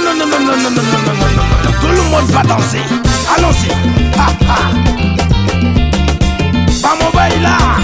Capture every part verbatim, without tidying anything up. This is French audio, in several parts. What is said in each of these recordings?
non, non, non, non, non, non, non, non, non, non. Tout le monde va danser. Allons-y. Ha, ha. Vamos bailar.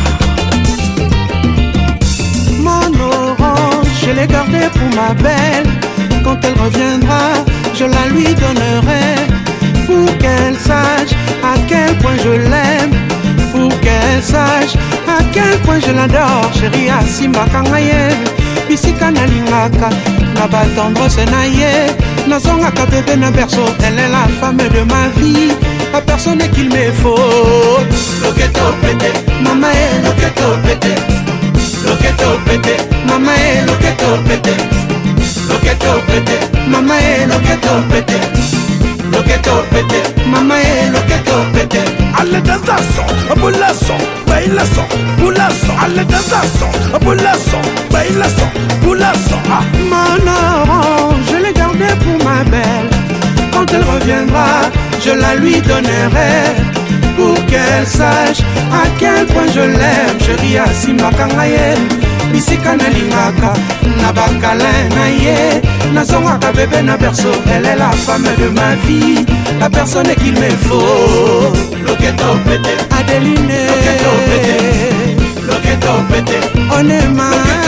Mon orange, je l'ai gardé pour ma belle. Quand elle reviendra, je la lui donnerai. Pour qu'elle sache à quel point je l'aime. Pour qu'elle sache à quel point je l'adore. Chérie Asimba Kangaye Bisika na lingaka na batendresse na ye. Nazongaka bébé na berceau. Elle est la femme de ma vie, la personne qu'il me faut. Loketo pété, Mama est loketo pété. Loketo pété, Mama est loketo pété. Loketo pété, Mama est loketo pété. Loketo pété, Mama est loketo pété. Alle dansason, boulason, bailason, boulason. Alle dansason, boulason, bailason, boulason. Ah, Mon orange, je l'ai gardé pour ma belle. Quand elle reviendra, je la lui donnerai. Pour qu'elle sache à quel point je l'aime. Chérie Asimba Kangaye Bisika na lingaka na bakala na ye. Nazongaka bébé na berceau. Elle est la femme de ma vie, la personne qu'il me faut. loketo pété, Adeline loketo pété. Loketo pété, Onema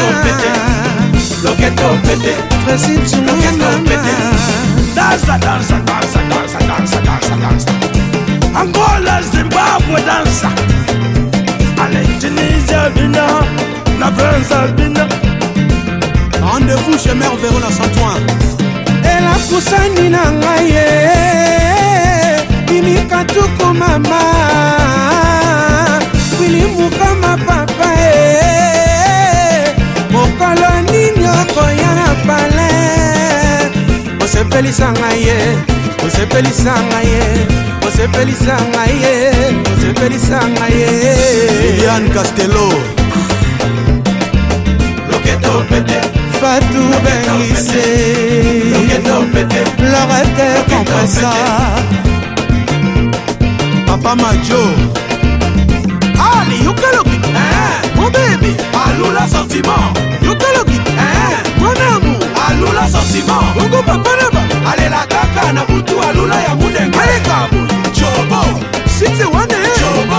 loketo pété. Tracy Loketo pété. Tsunama Dansa, dansa, dansa, dansa, dansa, dansa, dansa. Angola, Zimbabwe, dansa. Allez, Tunisia, Bina, la France, Bina. Rendez-vous chez Mère Véron à Saint-Ouen. Et la poussani na ngaye Imika tuku mama Wili mukama papa Mokolo nini okoya na pale Osepelisa ngaye Osepelisa ngaye Osepelisa ngaye Osepelisa ngaye Liliane Castello Loketo pété, Fatou Benissé loketo pété. Lorette Compressa Papa Majo Ali, you can look it, eh, mon baby. Alula sentiment, You can look it, eh, mon amour. alula sentiment. Ungo papa naba Allez la kaka na butu alula ya mudenge. Ale kabu Chobo, Six one chobo.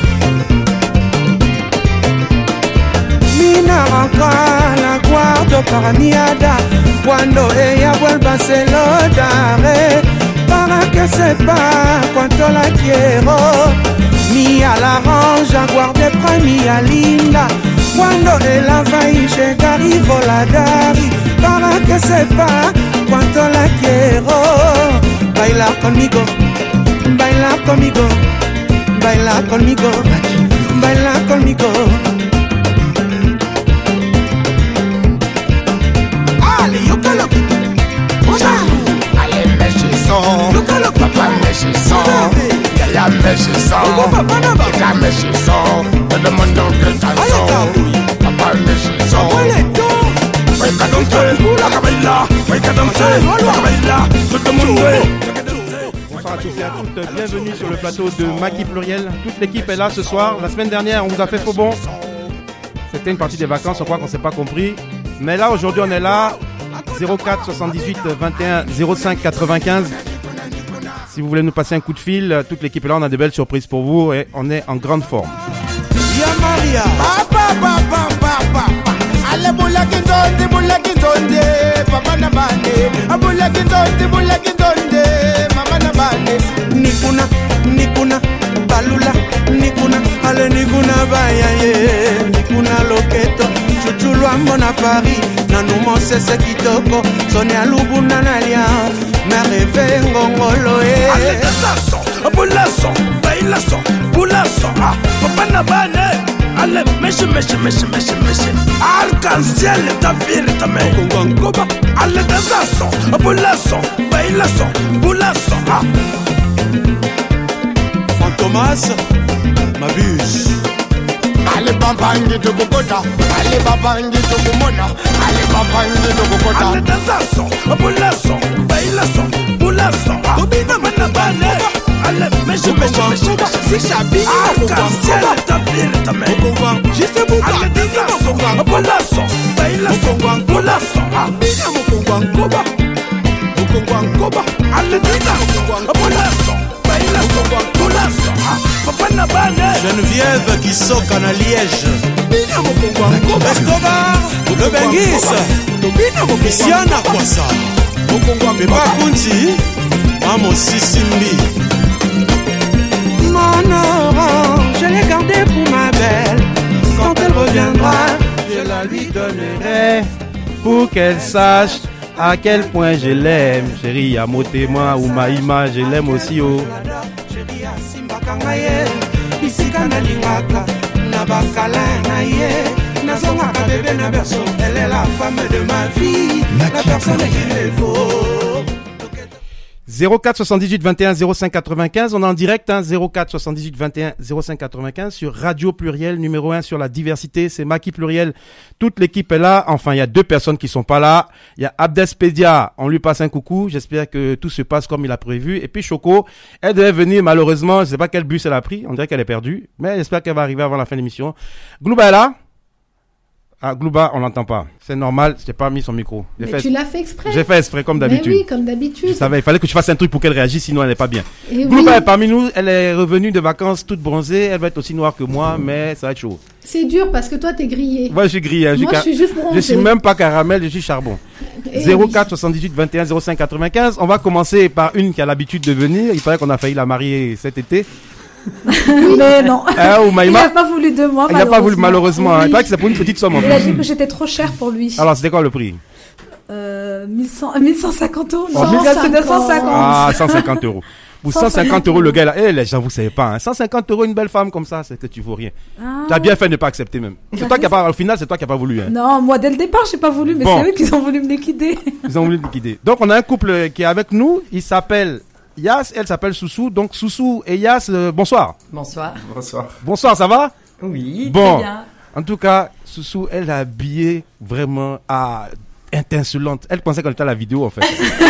Mina ranka la guardo paraniada Cuando ella vuelva se lo daré Para que sepa cuánto la quiero Mia la range a guardé para mia linda Cuando ella va y llegar y voladari Para que sepa cuánto la quiero Baila conmigo, baila conmigo Baila conmigo, baila conmigo Allez, you can look it. Allez, méchissant. You can look it. Papa méchissant. Yaya méchissant. Ungo papa naba Yaya méchissant. Tout le monde en crétation. Papa méchissant. Ole to Weka danser, waka baila. Weka danser, waka baila. Tout le monde Bonsoir à tous et à toutes, bienvenue sur le plateau de Maki Pluriel. Toute l'équipe est là ce soir. La semaine dernière, on vous a fait faux bon. C'était une partie des vacances, on croit qu'on ne s'est pas compris. Mais là, aujourd'hui, on est là. zéro quatre soixante-dix-huit vingt et un zéro cinq quatre-vingt-quinze. Si vous voulez nous passer un coup de fil, toute l'équipe est là. On a de belles surprises pour vous et on est en grande forme. Ya Maria Papa, papa, papa. Allez, boula qui donne, boula qui donne. Papa na bande. Boula qui donne, boula qui donne. Mama na bande. Nikuna, Nikuna, Balula, Nikuna, Ale Nikuna Bayaye, Nikuna Loketo, Chuchulu Ambona Paris, Nanumo Sese Kitoko, Sonia Lubuna Nalia, Mereve Ngongoloe. Allez, dansason, boulason, bailason, boulason. Ah, papa na bande. Allez, méchi, méchi, méchi, méchi, méchi. Arc-en-ciel, ta vie, ta main. Kongoba, Allez, dansason, boulason, bailason, boulason. Ah, Fantomas, Mabuse. allez, babangi de Bogota. Allez, babangi de Bomona. Allez, babangi de Bogota. Allez, dansason, boulason, bailason, boulason. Ah, Tobina Manabane. Allez, méchi, méchi, méchi, méchi. Si Chabi, Arc-en-ciel, ta vie, ta main. Juste pour Allez, dansason, boulason, bailason, boulason. Ah, Bina Mokongo Ankoba, Mokongo Aledina Abolaso Bailaso Bolaso Papa Nabane Geneviève qui soque à Liège. Bina Mokongo Escobar, le Benguis. Christiana Kwasa. Beba Kunti, Mamo Sissimbi. Mon orange, je l'ai gardé pour ma belle. Quand elle reviendra, Je la lui donnerai pour qu'elle sache à quel point je l'aime. Chérie, à mon témoin ou Maïma, je l'aime aussi. Oh. Chérie, à Simba Kangaye. Bisika na lingaka, na bakala na ye. Nazonga ka bébé na berceau. Elle est la femme de ma vie. La personne qu'il me faut. zéro quatre soixante-dix-huit vingt et un zéro cinq quatre-vingt-quinze, on est en direct, hein, zéro quatre soixante-dix-huit vingt et un zéro cinq quatre-vingt-quinze sur Radio Pluriel, numéro un sur la diversité, c'est Maki Pluriel, toute l'équipe est là, enfin il y a deux personnes qui sont pas là, il y a Abdespedia, on lui passe un coucou, j'espère que tout se passe comme il a prévu, et puis Choco, elle devait venir malheureusement, je sais pas quel bus elle a pris, on dirait qu'elle est perdue, mais j'espère qu'elle va arriver avant la fin de l'émission. Glouba est là? Ah, Glouba, on l'entend pas. C'est normal, je t'ai pas mis son micro. Mais fait... tu l'as fait exprès. J'ai fait exprès, comme d'habitude. Mais oui, comme d'habitude. Je savais, il fallait que tu fasses un truc pour qu'elle réagisse, sinon elle n'est pas bien. Et Glouba oui. est parmi nous, elle est revenue de vacances toute bronzée, elle va être aussi noire que moi, mais ça va être chaud. C'est dur parce que toi, t'es grillé. Moi, je suis grillé. Hein, Moi, je, je suis juste bronzé. Je suis même pas caramel, je suis charbon. Et zéro oui. quatre soixante-dix-huit vingt et un zéro cinq quatre-vingt-quinze. On va commencer par une qui a l'habitude de venir. Il paraît qu'on a failli la marier cet été. Mais non. Hein, ou Il Maïma. n'a pas voulu de moi. Il n'a pas voulu, malheureusement. Hein. Oui. Il paraît que c'est pour une petite somme en Il a plus. dit que j'étais trop cher pour lui. Alors, c'était quoi le prix? Euh, mille cent, mille cent cinquante euros. Oh, Non, mille c'est deux cent cinquante. Ah, cent cinquante euros. Pour cent cinquante euros, le gars là, eh, les gens, vous savez pas, hein. cent cinquante euros, une belle femme comme ça, c'est que tu vaux rien. Ah. Tu as bien fait de ne pas accepter même. C'est T'as toi qui a raison. pas, au final, c'est toi qui a pas voulu, hein. Non, moi dès le départ, j'ai pas voulu, mais Bon. c'est eux qui ont voulu me liquider. Ils ont voulu le liquider. Donc, on a un couple qui est avec nous. Il s'appelle Yas, elle s'appelle Soussou. Donc, Soussou et Yas, euh, bonsoir. Bonsoir. Bonsoir. Bonsoir, ça va? Oui, Bon. très bien. En tout cas, Soussou, elle est habillée vraiment à étincelante. Elle pensait qu'on était à la vidéo, en fait.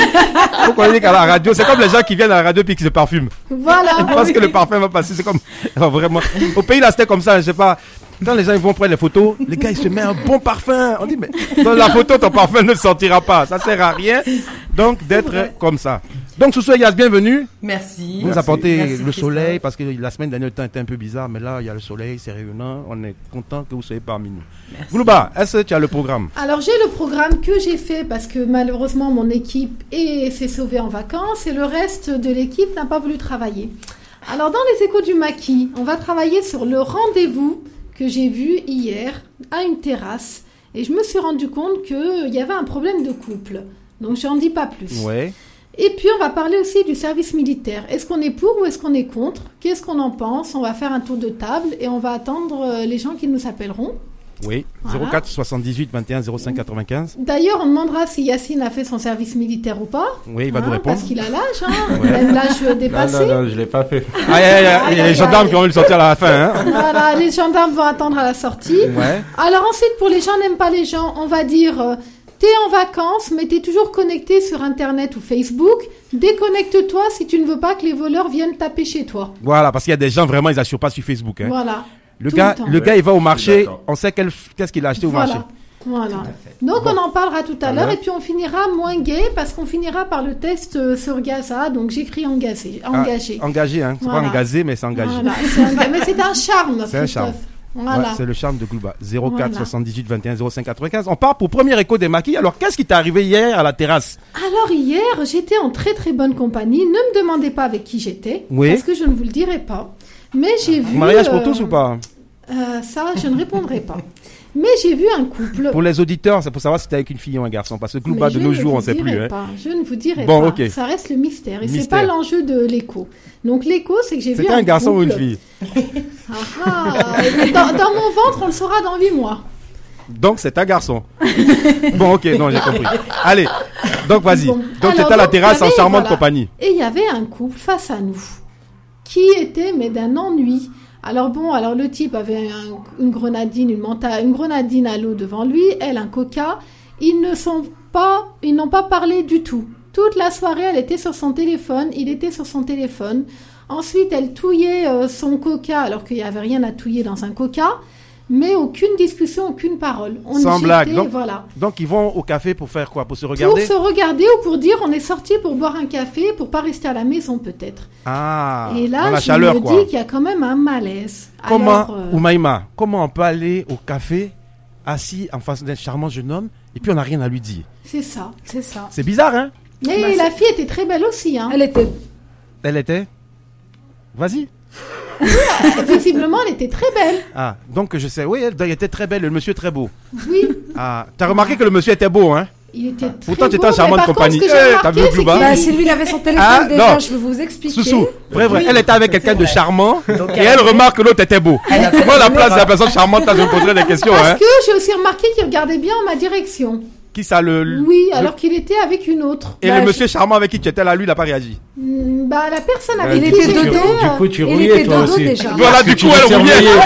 Faut qu'on dise qu'à la radio, c'est comme les gens qui viennent à la radio puis qui se parfument. Voilà. Ils pensent que le parfum va passer. C'est comme, alors, vraiment. Au pays, là, c'était comme ça, je sais pas. Quand les gens ils vont prendre les photos, les gars, ils se mettent un bon parfum. On dit, mais dans la photo, ton parfum ne sortira pas. Ça sert à rien. Donc, d'être comme ça. Donc, Soussou et Yas, bienvenue. Merci. Vous nous apportez Merci, le Christophe. soleil, parce que la semaine dernière, le temps était un peu bizarre, mais là, il y a le soleil, c'est rayonnant. On est content que vous soyez parmi nous. Merci. Glouba, est-ce que tu as le programme? Alors, j'ai le programme que j'ai fait parce que malheureusement, mon équipe est- s'est sauvée en vacances et le reste de l'équipe n'a pas voulu travailler. Alors, dans les échos du maquis, on va travailler sur le rendez-vous que j'ai vu hier à une terrasse. Et je me suis rendu compte qu'il y avait un problème de couple. Donc, je n'en dis pas plus. Ouais. Et puis, on va parler aussi du service militaire. Est-ce qu'on est pour ou est-ce qu'on est contre? Qu'est-ce qu'on en pense? On va faire un tour de table et on va attendre euh, les gens qui nous appelleront. Oui. Voilà. zéro quatre soixante-dix-huit vingt et un zéro cinq quatre-vingt-quinze. D'ailleurs, on demandera si Yacine a fait son service militaire ou pas. Oui, il va Hein, nous répondre. Parce qu'il a l'âge, hein. Ouais. Même l'âge euh, Non, dépassé. non, non, je l'ai pas fait. Ah, il y a- il y a- il y a les gendarmes qui vont le sortir à la fin, hein. Voilà, les gendarmes vont attendre à la sortie. Ouais. Alors ensuite, pour les gens n'aiment pas les gens, on va dire, euh, t'es en vacances, mais t'es toujours connecté sur Internet ou Facebook. Déconnecte-toi si tu ne veux pas que les voleurs viennent taper chez toi. Voilà, parce qu'il y a des gens vraiment, ils assurent pas sur Facebook, hein. Voilà. Le Tout gars, le temps. le gars, il va au marché, D'accord. on sait quel- qu'est-ce qu'il a acheté au Voilà. marché. Voilà. à fait. Donc Bon. on en parlera tout à l'heure Alors. et puis on finira moins gay parce qu'on finira par le test euh, sur Gaza. Donc j'écris engagé. Ah, engagé. engagé, hein. C'est Voilà. pas engagé, mais c'est engagé. Voilà, c'est un- mais c'est un charme. C'est un charme. Christophe. Ouais, Voilà. c'est le charme de Glouba. zéro quatre Voilà. soixante-dix-huit vingt et un zéro cinq quatre-vingt-quinze. On part pour premier écho des maquis. Alors, qu'est-ce qui t'est arrivé hier à la terrasse? Alors hier, j'étais en très très bonne compagnie. Ne me demandez pas avec qui j'étais, Oui. parce que je ne vous le dirai pas. Mais j'ai vu. Mariage pour euh, tous ou pas? euh, Ça, je ne répondrai pas. Mais j'ai vu un couple. Pour les auditeurs, c'est pour savoir si t'es avec une fille ou un garçon. Parce que Glouba, Mais de je nos ne jours, vous on sait plus. dirai Hein. pas. Je ne vous dirai Bon, pas. ok. Ça reste le mystère. Et c'est Mystère. pas l'enjeu de l'écho. Donc l'écho, c'est que j'ai vu C'était un, un garçon ou une couple. fille? Ah, ah. dans, dans mon ventre, on le saura dans huit mois. Donc, c'est un garçon. Bon, ok, non, j'ai compris. Allez, donc vas-y. Bon. Donc, Alors, tu étais à la donc, terrasse il y en avait, charmante voilà. compagnie. Et il y avait un couple face à nous qui était, mais d'un ennui. Alors bon, alors le type avait un- une grenadine, une, menta, une grenadine à l'eau devant lui, elle un coca. Ils ne sont pas, ils n'ont pas parlé du tout. Toute la soirée, elle était sur son téléphone, il était sur son téléphone. Ensuite, elle touillait euh, son coca alors qu'il n'y avait rien à touiller dans un coca. mais aucune discussion, aucune parole. On Sans jetait, blague. Donc, voilà. donc ils vont au café pour faire quoi? Pour se regarder? Pour se regarder ou pour dire on est sorti pour boire un café, pour pas rester à la maison peut-être. Ah, Et dans là, la je chaleur, me quoi. dis qu'il y a quand même un malaise. Comment, Alors, euh, Oumaïma, comment on peut aller au café assis en face d'un charmant jeune homme et puis on n'a rien à lui dire? c'est ça. C'est ça. C'est bizarre, hein? Mais Bah, la c'est- fille était très belle aussi. Hein. Elle était. Elle était? Vas-y. Visiblement, elle était très belle. Ah, donc je sais, oui, elle, elle était très belle, le monsieur est très beau. Oui, Ah, t'as remarqué que le monsieur était beau, hein? il était très Pourtant, tu étais beau, en charmante mais par compagnie. contre, ce que j'ai Eh, t'as remarqué, vu le c'est Glouba? qu'il- Bah, si lui, il avait son téléphone, Ah, déjà, non. je vais vous expliquer. Soussou, vrai, vrai, Oui, elle était avec quelqu'un de vrai. charmant Donc, et elle a elle fait- remarque que l'autre était beau. Elle a fait Moi, à la une place de la erreur. personne charmante, là, je me poserais des questions, hein? Parce que j'ai aussi remarqué qu'il regardait bien en ma direction. Qui ça, le. le- Oui, le- alors qu'il était avec une autre. Et Bah, le je- monsieur charmant avec qui tu étais là, lui, il n'a pas réagi. Hmm, Bah, la personne Bah, avec il qui était j'étais, dodo. euh, Du coup, tu Il rouillais était toi dodo, aussi. déjà. Voilà, du Tu coup, te elle fais rouillait. rouiller.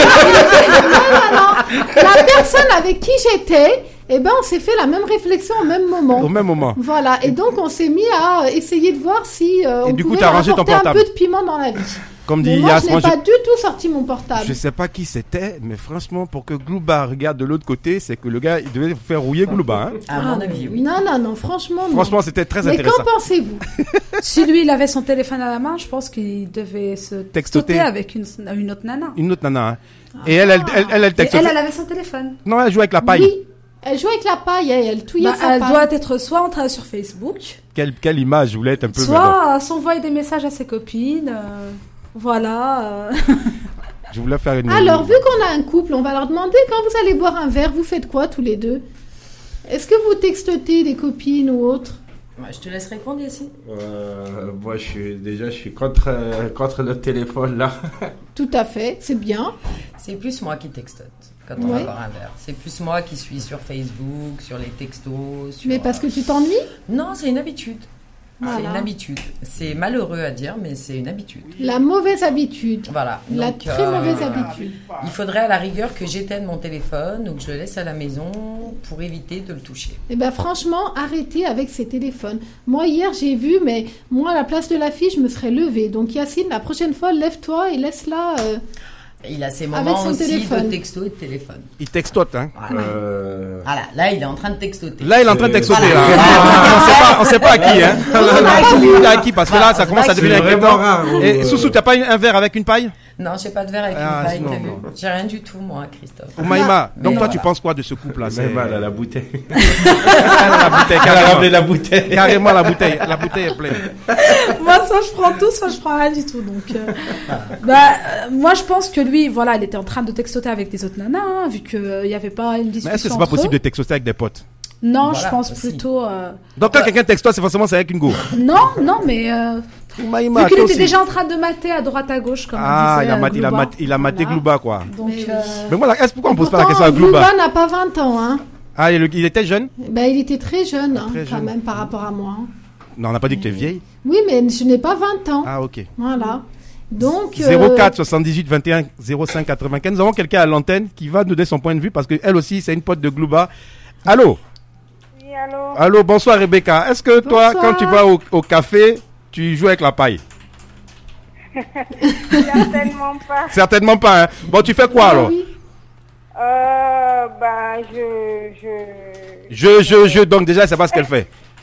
la personne avec qui j'étais, eh ben, on s'est fait la même réflexion au même moment. Au même moment. Voilà, et donc on s'est mis à essayer de voir si euh, Et on du coup, pouvait t'as rangé ton apporter un portable. peu de piment dans la vie. Comme dit Mais moi, Yas, je moi, n'ai je, pas du tout sorti mon portable. je sais pas qui c'était, mais franchement, pour que Glouba regarde de l'autre côté, c'est que le gars, il devait faire rouiller Glouba, hein. À mon avis, oui. Non, non, non, franchement, non. Franchement, c'était très Mais intéressant. qu'en pensez-vous? Si lui, il avait son téléphone à la main, je pense qu'il devait se Textoter. textoter avec une, une autre nana. Une autre nana, hein. Et elle, elle, elle, elle, elle Et texte- elle, elle avait son téléphone. Non, elle jouait avec la paille. Oui, elle jouait avec la paille, elle, elle touillait Bah, sa elle paille. doit être soit en train sur Facebook, Quelle, quelle image, je voulais être un peu. soit euh, s'envoyer des messages à ses copines. euh, voilà. euh. Je voulais faire une. Alors, vu qu'on a un couple, on va leur demander, quand vous allez boire un verre, vous faites quoi tous les deux? Est-ce que vous textotez des copines ou autres? Ouais, je te laisse répondre ici. Euh, moi, je suis déjà, je suis contre, euh, contre le téléphone là. Tout à fait, c'est bien. C'est plus moi qui textote quand on Ouais. va boire un verre. C'est plus moi qui suis sur Facebook, sur les textos. Sur, Mais parce que euh, tu t'ennuies? Non, c'est une habitude. C'est Voilà. une habitude. C'est malheureux à dire, mais c'est une habitude. La mauvaise habitude. Voilà. La Donc, très euh, mauvaise habitude. Il faudrait à la rigueur que j'éteigne mon téléphone ou que je le laisse à la maison pour éviter de le toucher. Eh bien, franchement, arrêtez avec ces téléphones. Moi, hier, j'ai vu, mais moi, à la place de la fille, je me serais levée. Donc, Yacine, la prochaine fois, lève-toi et laisse-la. euh, Il a ses Avec moments son aussi téléphone. de texto et de téléphone. Il textote, hein. Voilà. Euh, Voilà, là, il est en train de textoter. Là, il est en train de textoter, Voilà. là. Ah, on sait pas, on sait pas à qui, hein. On sait pas à qui. On sait pas à qui, parce que là, ça commence à c'est devenir vraiment inquiétant. rare. Et euh, Soussou, t'as pas un verre avec une paille? Non, j'ai pas de verre avec Ah, une paille, non, t'as vu. non. J'ai rien du tout, moi, Christophe. Oumaïma, Mais donc toi, voilà. tu penses quoi de ce couple-là? C'est mal à la bouteille. la bouteille, Elle a carrément. ramené la bouteille. Carrément la bouteille. La bouteille est pleine. Moi, soit je prends tout, soit je prends rien du tout. Donc, euh, bah, euh, moi, je pense que lui, voilà, il était en train de textoter avec des autres nanas, hein, vu qu'il n'y avait pas une discussion. Mais est-ce que c'est pas entre possible eux. de textoter avec des potes? Non, Voilà, je pense aussi. plutôt. euh, Donc quand quelqu'un textote, c'est forcément c'est avec une go. Non, non, mais. Euh, Oumaïma, vu qu'il toi était aussi. déjà en train de mater à droite à gauche, comme on Ah, disait. il a, euh, maté, il, a Glouba. maté, il a maté Voilà. Glouba, quoi. Donc, Mais euh, Mais voilà, est-ce pourquoi on pose pas la pourtant, question à Glouba? Glouba n'a pas vingt ans, hein. Ah, il, il était jeune? Ben, il était très jeune, hein, Très quand jeune. même, par rapport à moi. hein. Non, on n'a pas dit que tu es vieille. Oui, mais je n'ai pas vingt ans. Ah, ok. Voilà. Donc. euh, zéro quatre soixante-dix-huit vingt et un zéro cinq quatre-vingt-quinze. Nous avons quelqu'un à l'antenne qui va nous donner son point de vue parce qu'elle aussi, c'est une pote de Glouba. Allô? Oui, allô. Allô, bonsoir Rebecca. Est-ce que toi, Bonsoir. quand tu vas au, au café, tu joues avec la paille? Certainement pas. Certainement pas, hein. Bon, tu fais quoi ah alors? oui. Euh, ben, je, je... Je, je, je, donc déjà, c'est pas ce qu'elle fait.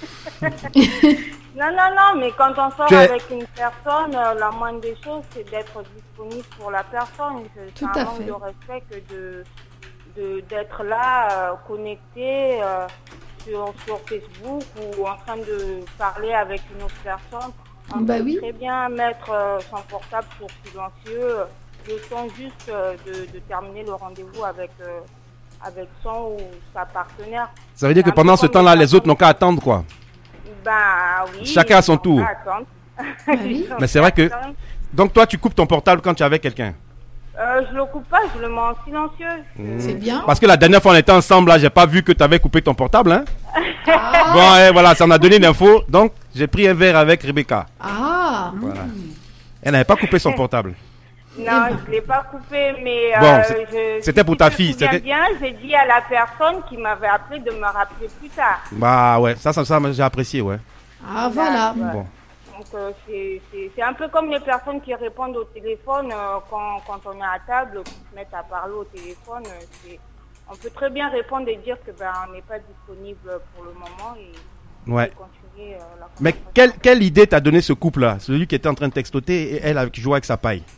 Non, non, non, mais quand on sort Tu es- avec une personne, euh, la moindre des choses, c'est d'être disponible pour la personne. C'est Tout un à manque fait. de respect que de, de, d'être là, euh, connecté euh, sur, sur Facebook ou en train de parler avec une autre personne. On Bah peut oui. très bien mettre euh, son portable sur silencieux, euh, le temps juste euh, de, de terminer le rendez-vous avec, euh, avec son ou sa partenaire. Ça veut dire que C'est un pendant peu ce comme temps-là, les les autres n'ont qu'à attendre, quoi. Ben oui. Chacun à son ils ont tour. qu'à attendre. Bah oui. Ils ont Mais c'est vrai qu'à que- attendre. Donc toi, tu coupes ton portable quand tu es avec quelqu'un. Euh, je le coupe pas, je le mets en silencieux. C'est bien. Parce que la dernière fois on était ensemble, là, j'ai pas vu que tu avais coupé ton portable, hein. Ah. Bon, eh, voilà, ça en a donné l'info. Donc, j'ai pris un verre avec Rebecca. Ah. Voilà. Elle n'avait pas coupé son portable. Non, ben. je l'ai pas coupé, mais Bon, euh, c'est- je- c'était si pour je ta me fille, souviens c'était- bien, j'ai dit à la personne qui m'avait appelé de me rappeler plus tard. Bah ouais, ça, ça, ça j'ai apprécié, ouais. Ah, voilà. Ouais. Bon. Donc euh, c'est, c'est, c'est un peu comme les personnes qui répondent au téléphone euh, quand, quand on est à table, qui se mettent à parler au téléphone. Euh, c'est, on peut très bien répondre et dire que ben on n'est pas disponible pour le moment et, Ouais. et continuer euh, la Mais conversation. quelle, quelle idée t'a donné ce couple-là? Celui qui était en train de textoter et elle qui jouait avec sa paille.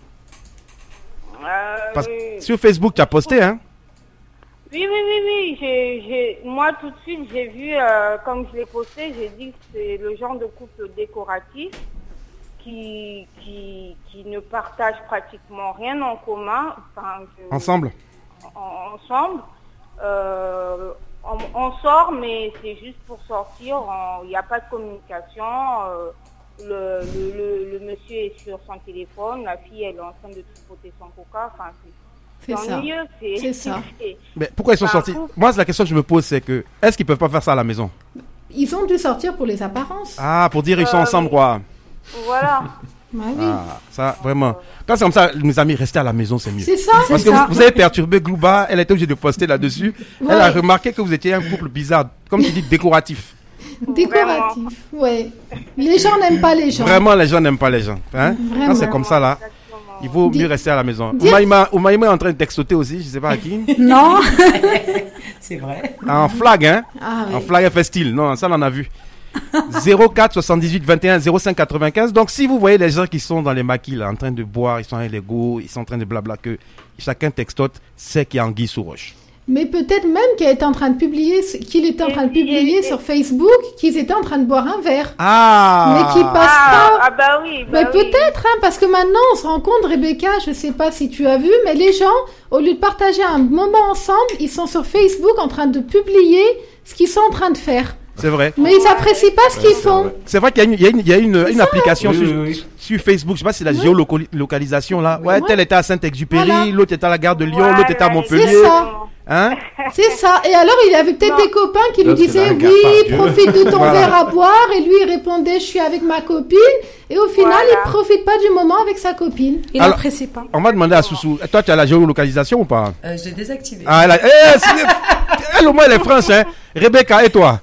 Euh, Parce que sur Facebook, tu as posté, hein? Oui, oui, oui, oui. J'ai, j'ai, moi, tout de suite, j'ai vu, euh, comme je l'ai posté, j'ai dit que c'est le genre de couple décoratif qui, qui, qui ne partage pratiquement rien en commun. Enfin, je- Ensemble. en- ensemble. Euh, on, on sort, mais c'est juste pour sortir. On- Il n'y a pas de communication. euh, le, le, le, le monsieur est sur son téléphone. La fille, elle est en train de tripoter son coca. Enfin, c'est, C'est c'est ça. ennuyeux. C'est, C'est ça. c'est- Mais pourquoi ils sont Bah, sortis? couple. Moi, c'est la question que je me pose, c'est que est-ce qu'ils peuvent pas faire ça à la maison? Ils ont dû sortir pour les apparences. Ah, pour dire ils sont Euh, ensemble, quoi. Voilà. Bah oui. Ah, ça, vraiment. Quand c'est comme ça, mes amis, restez à la maison, c'est mieux. C'est ça. Parce C'est que ça. vous, vous avez perturbé Glouba, elle était obligée de poster là-dessus. Ouais. Elle a remarqué que vous étiez un couple bizarre, comme tu dis, décoratif. Décoratif. Ouais. Les gens n'aiment pas les gens. Vraiment, les gens n'aiment pas les gens. Hein? Vraiment. Quand c'est comme ça, là, il vaut Dis- mieux rester à la maison. Dis- Oumaïma, Oumaïma est en train de textoter aussi, je sais pas à qui. Non. C'est vrai. En flag, hein? Ah En oui. flag F S style. Non, ça, on en a vu. zéro quatre soixante-dix-huit vingt et un zéro cinq quatre-vingt-quinze. Donc, si vous voyez les gens qui sont dans les maquis, là, en train de boire, ils sont avec les go, ils sont en train de blabla, que chacun textote, c'est qu'il y a anguille sous roche. Mais peut-être même qu'il était en train de publier, qu'il était en train de publier sur Facebook qu'ils étaient en train de boire un verre. Ah! Mais qui passe Ah, pas. ah bah oui. Bah Mais oui. peut-être, hein, parce que maintenant on se rend compte, Rebecca, je sais pas si tu as vu, mais les gens, au lieu de partager un moment ensemble, ils sont sur Facebook en train de publier ce qu'ils sont en train de faire. C'est vrai. Mais ils apprécient pas ce qu'ils c'est font. vrai. C'est vrai qu'il y a une, il y a une, il y a une, une application Oui, sur, oui, oui. sur Facebook, je sais pas si c'est la Oui. géolocalisation là. Ouais, Ouais. tel était à Saint-Exupéry, Voilà. l'autre était à la gare de Lyon, Voilà, l'autre était à Montpellier. C'est ça. Hein? C'est ça. Et alors, il avait peut-être Non. des copains qui lui L'autre, c'est disaient la oui, Garde-Dieu. profite de ton Voilà. verre à boire. Et lui, il répondait, je suis avec ma copine. Et au final, Voilà. il profite pas du moment avec sa copine. Il Alors- n'apprécie pas. On va demander à Soussou. Toi, tu as la géolocalisation ou pas? Euh, je l'ai désactivé. Ah, elle a, eh, c'est- elle au moins elle est France, hein. Rebecca, et toi?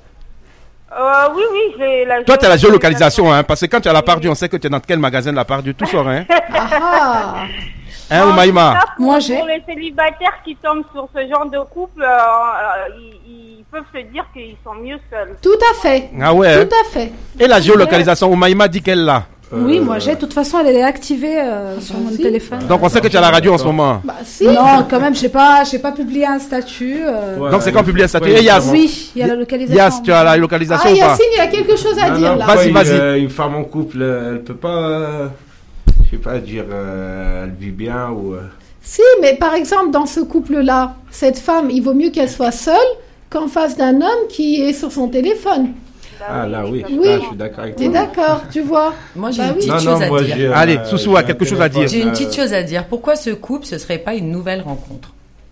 Euh, oui, oui, j'ai la Toi, tu as la géolocalisation, hein. Parce que quand tu as la part du, on sait que tu es dans quel magasin de la part du, tout sort, hein. Ah ah. Hein, Oumaïma? Ça, pour, Moi, j'ai- pour les célibataires qui tombent sur ce genre de couple, euh, euh, ils, ils peuvent se dire qu'ils sont mieux seuls. Tout à fait. Ah ouais, hein. Tout à fait. Et la géolocalisation, Oumaïma dit qu'elle l'a. Oui, Euh, moi j'ai. De toute façon, elle est activée euh, sur bah mon si. téléphone. Donc, on sait que tu as la radio en ce moment. Bah si. Non, quand même, j'ai pas, j'ai pas publié un statut. euh, ouais, Donc, c'est quand publié un statut. ouais, Et Yas? Oui, il y a la localisation. Yas, tu as la localisation Ah, ou pas? Yacine, il a quelque chose à non, dire non, là. pourquoi Vas-y, une, vas-y. euh, Une femme en couple, euh, elle peut pas, euh, je sais pas dire, euh, elle vit bien ou. euh, Si, mais par exemple, dans ce couple-là, cette femme, il vaut mieux qu'elle soit seule qu'en face d'un homme qui est sur son téléphone. Bah Ah là oui, Oui. là, je suis d'accord avec T'es toi. d'accord, tu vois? Moi, j'ai Bah une oui. petite Non, chose non, à moi dire. j'ai. Allez, euh, Soussou j'ai a un quelque chose à dire. téléphone, J'ai une euh, petite chose à dire. Pourquoi ce couple, ce serait pas une nouvelle rencontre?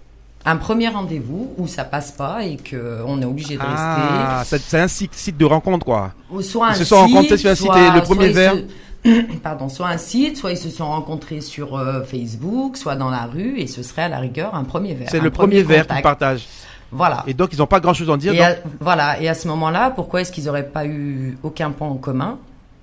Un premier rendez-vous où ça passe pas et qu'on est obligé de Ah, c'est c'est un site, site de rencontre, quoi. rester. Ou soit un Ils se sont site, rencontrés sur un site soit- et le premier soit ils verre. se- Pardon, soit un site, soit ils se sont rencontrés sur euh, Facebook, soit dans la rue, et ce serait à la rigueur un premier verre. C'est un le premier verre qu'ils contact. partagent. Voilà. Et donc, ils n'ont pas grand-chose à en dire. Et donc- à, voilà. Et à ce moment-là, pourquoi est-ce qu'ils n'auraient pas eu aucun point en commun?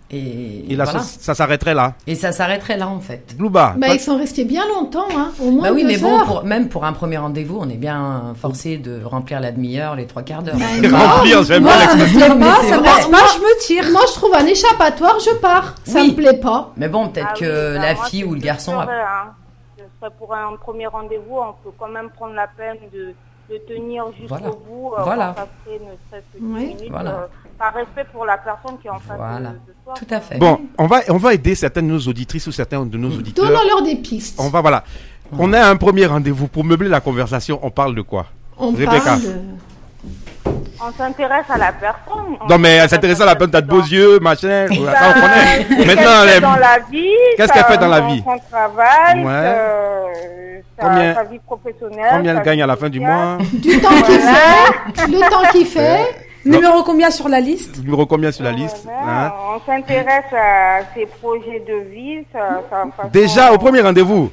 Et, Et là, voilà. ça, ça s'arrêterait là. Et ça s'arrêterait là, en fait. Glouba. Bah, toi- ils sont restés bien longtemps, hein, au moins Bah oui, deux mais bon, heures. pour, même pour un premier rendez-vous, on est bien forcé de remplir la demi-heure, les trois quarts d'heure. Bah, non. Remplir, j'aime Moi, bien ça me l'expression. plaît pas, Mais ça c'est passe vrai. pas, je me tire. Moi, je trouve un échappatoire, je pars. Ça Oui. me plaît pas. Mais bon, peut-être Ah que oui, bah, la moi, fille c'est ou le ce que garçon je a... ferais, hein. Ce serait pour un premier rendez-vous, on peut quand même prendre la peine de, de tenir jusqu'au Voilà. bout. euh, Voilà. quand ça fait ne serait-ce que dix Oui. minutes, Voilà. euh, par respect pour la personne qui est en face Voilà. de, de soi. Tout à fait. Bon, on va, on va aider certaines de nos auditrices ou certains de nos auditeurs. Donnons-leur des pistes. On va, voilà. On a un premier rendez-vous pour meubler la conversation. On parle de quoi? On Rebecca. parle de... On s'intéresse à la personne. On Non, mais elle s'intéresse s'intéresse à la personne, t'as de beaux dans- yeux, machin. Ça, on Bah, connaît. qu'est-ce Maintenant, qu'elle elle fait est- dans la vie. Qu'est-ce qu'elle sa- fait dans la son- vie? Son travail, Ouais. euh, sa, Combien- sa vie professionnelle. combien sa elle gagne vie à la fin du sociale. mois? Du temps qu'il fait, le temps qu'il fait. Numéro combien sur la liste? Numéro combien sur la liste? Voilà, Hein? on s'intéresse à ses projets de vie, sa, sa façon- Déjà, au premier rendez-vous?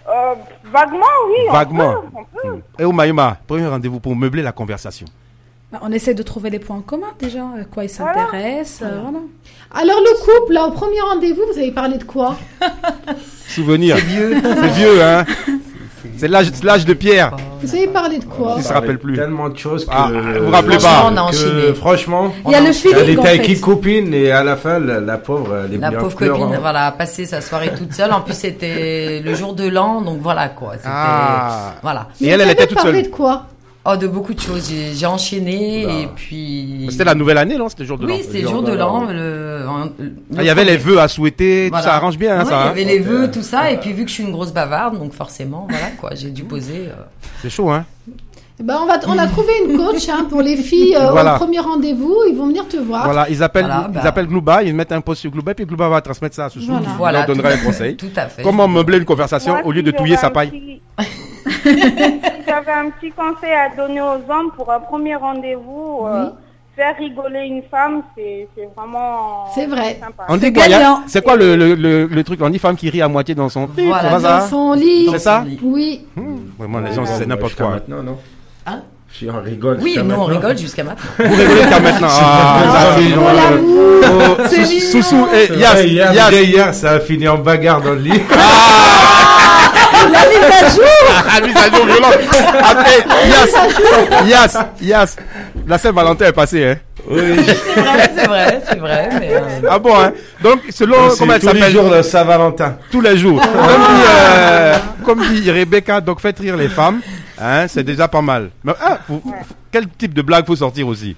Euh, vaguement, oui. on Vaguement. peut, on peut. Et au Maïma, premier rendez-vous pour meubler la conversation. Bah, on essaie de trouver les points communs déjà, à quoi ils s'intéressent. Voilà. Euh, voilà. Alors le couple, là, au premier rendez-vous, vous avez parlé de quoi? Souvenir. C'est vieux. C'est vieux, hein. C'est l'âge, c'est l'âge de pierre. Vous avez parlé de quoi? Il se rappelle plus. Tellement de choses que... Ah, vous vous rappelez Franchement, pas on a que, enchaîné. franchement, Il y a le elle feeling était en avec fait. une copine et à la fin, la, la pauvre, elle est La bien pauvre pleurant. copine, voilà, a passé sa soirée toute seule. En plus, c'était le jour de l'an, donc voilà quoi. C'était, Ah. voilà. Et Mais elle, vous elle avez était toute parlé seule. de quoi? Oh, de beaucoup de choses. J'ai, j'ai enchaîné Oula. et puis. C'était la nouvelle année, non? C'était le jour de l'an. Oui, c'était le jour de l'an. Le... Ah, il y avait les vœux à souhaiter, Voilà. tout ça arrange bien, hein, Ouais, ça. il y hein. avait les vœux, tout ça, et puis vu que je suis une grosse bavarde, donc forcément, voilà quoi, j'ai dû poser. euh, C'est chaud, hein. Eh ben, on, va t- on a trouvé une coach hein, pour les filles euh, Voilà. au premier rendez-vous. Ils vont venir te voir. Voilà, ils appellent, Voilà, ils bah. appellent Glouba, ils mettent un post sur Glouba, et puis Glouba va transmettre ça à Soussou. Voilà. Il Voilà, leur donnera tout à un conseil. Tout à fait. Comment meubler une conversation Moi, au lieu si de touiller j'aurais sa un paille. petit- Si j'avais un petit conseil à donner aux hommes pour un premier rendez-vous, euh, Oui. faire rigoler une femme, c'est c'est vraiment C'est vrai. sympa. On dit C'est quoi, il y a- gagnant. C'est quoi le, le, le, le truc? On dit femme qui rit à moitié dans son truc. Voilà, ça va, Dans ça son lit. C'est ça? Oui. Vraiment, les gens, Ouais, c'est bah, n'importe jusqu'à quoi. maintenant, non? Hein Si on rigole. Oui, jusqu'à nous on maintenant. rigole jusqu'à maintenant. Vous rigolez qu'à maintenant. Ah, ça fait- Oh l'amour. Oh, C'est Sous- mignon. Soussou, et C'est Yas, vrai, hier, Yas, dès hier, ça a fini en bagarre dans le lit. La mise à jour. Ah, mise à jour violente. Après, Yas, Yas, Yas, la Saint-Valentin est passée, hein. Oui. C'est vrai, c'est vrai, c'est vrai, mais. euh, Ah bon, hein. Donc, selon, C'est comment elle tous les s'appelle? jours de Saint-Valentin. Tous les jours. Comme dit, euh, comme dit Rebecca, donc faites rire les femmes, hein, c'est déjà pas mal. Mais, ah, vous- vous- quel type de blague faut sortir aussi?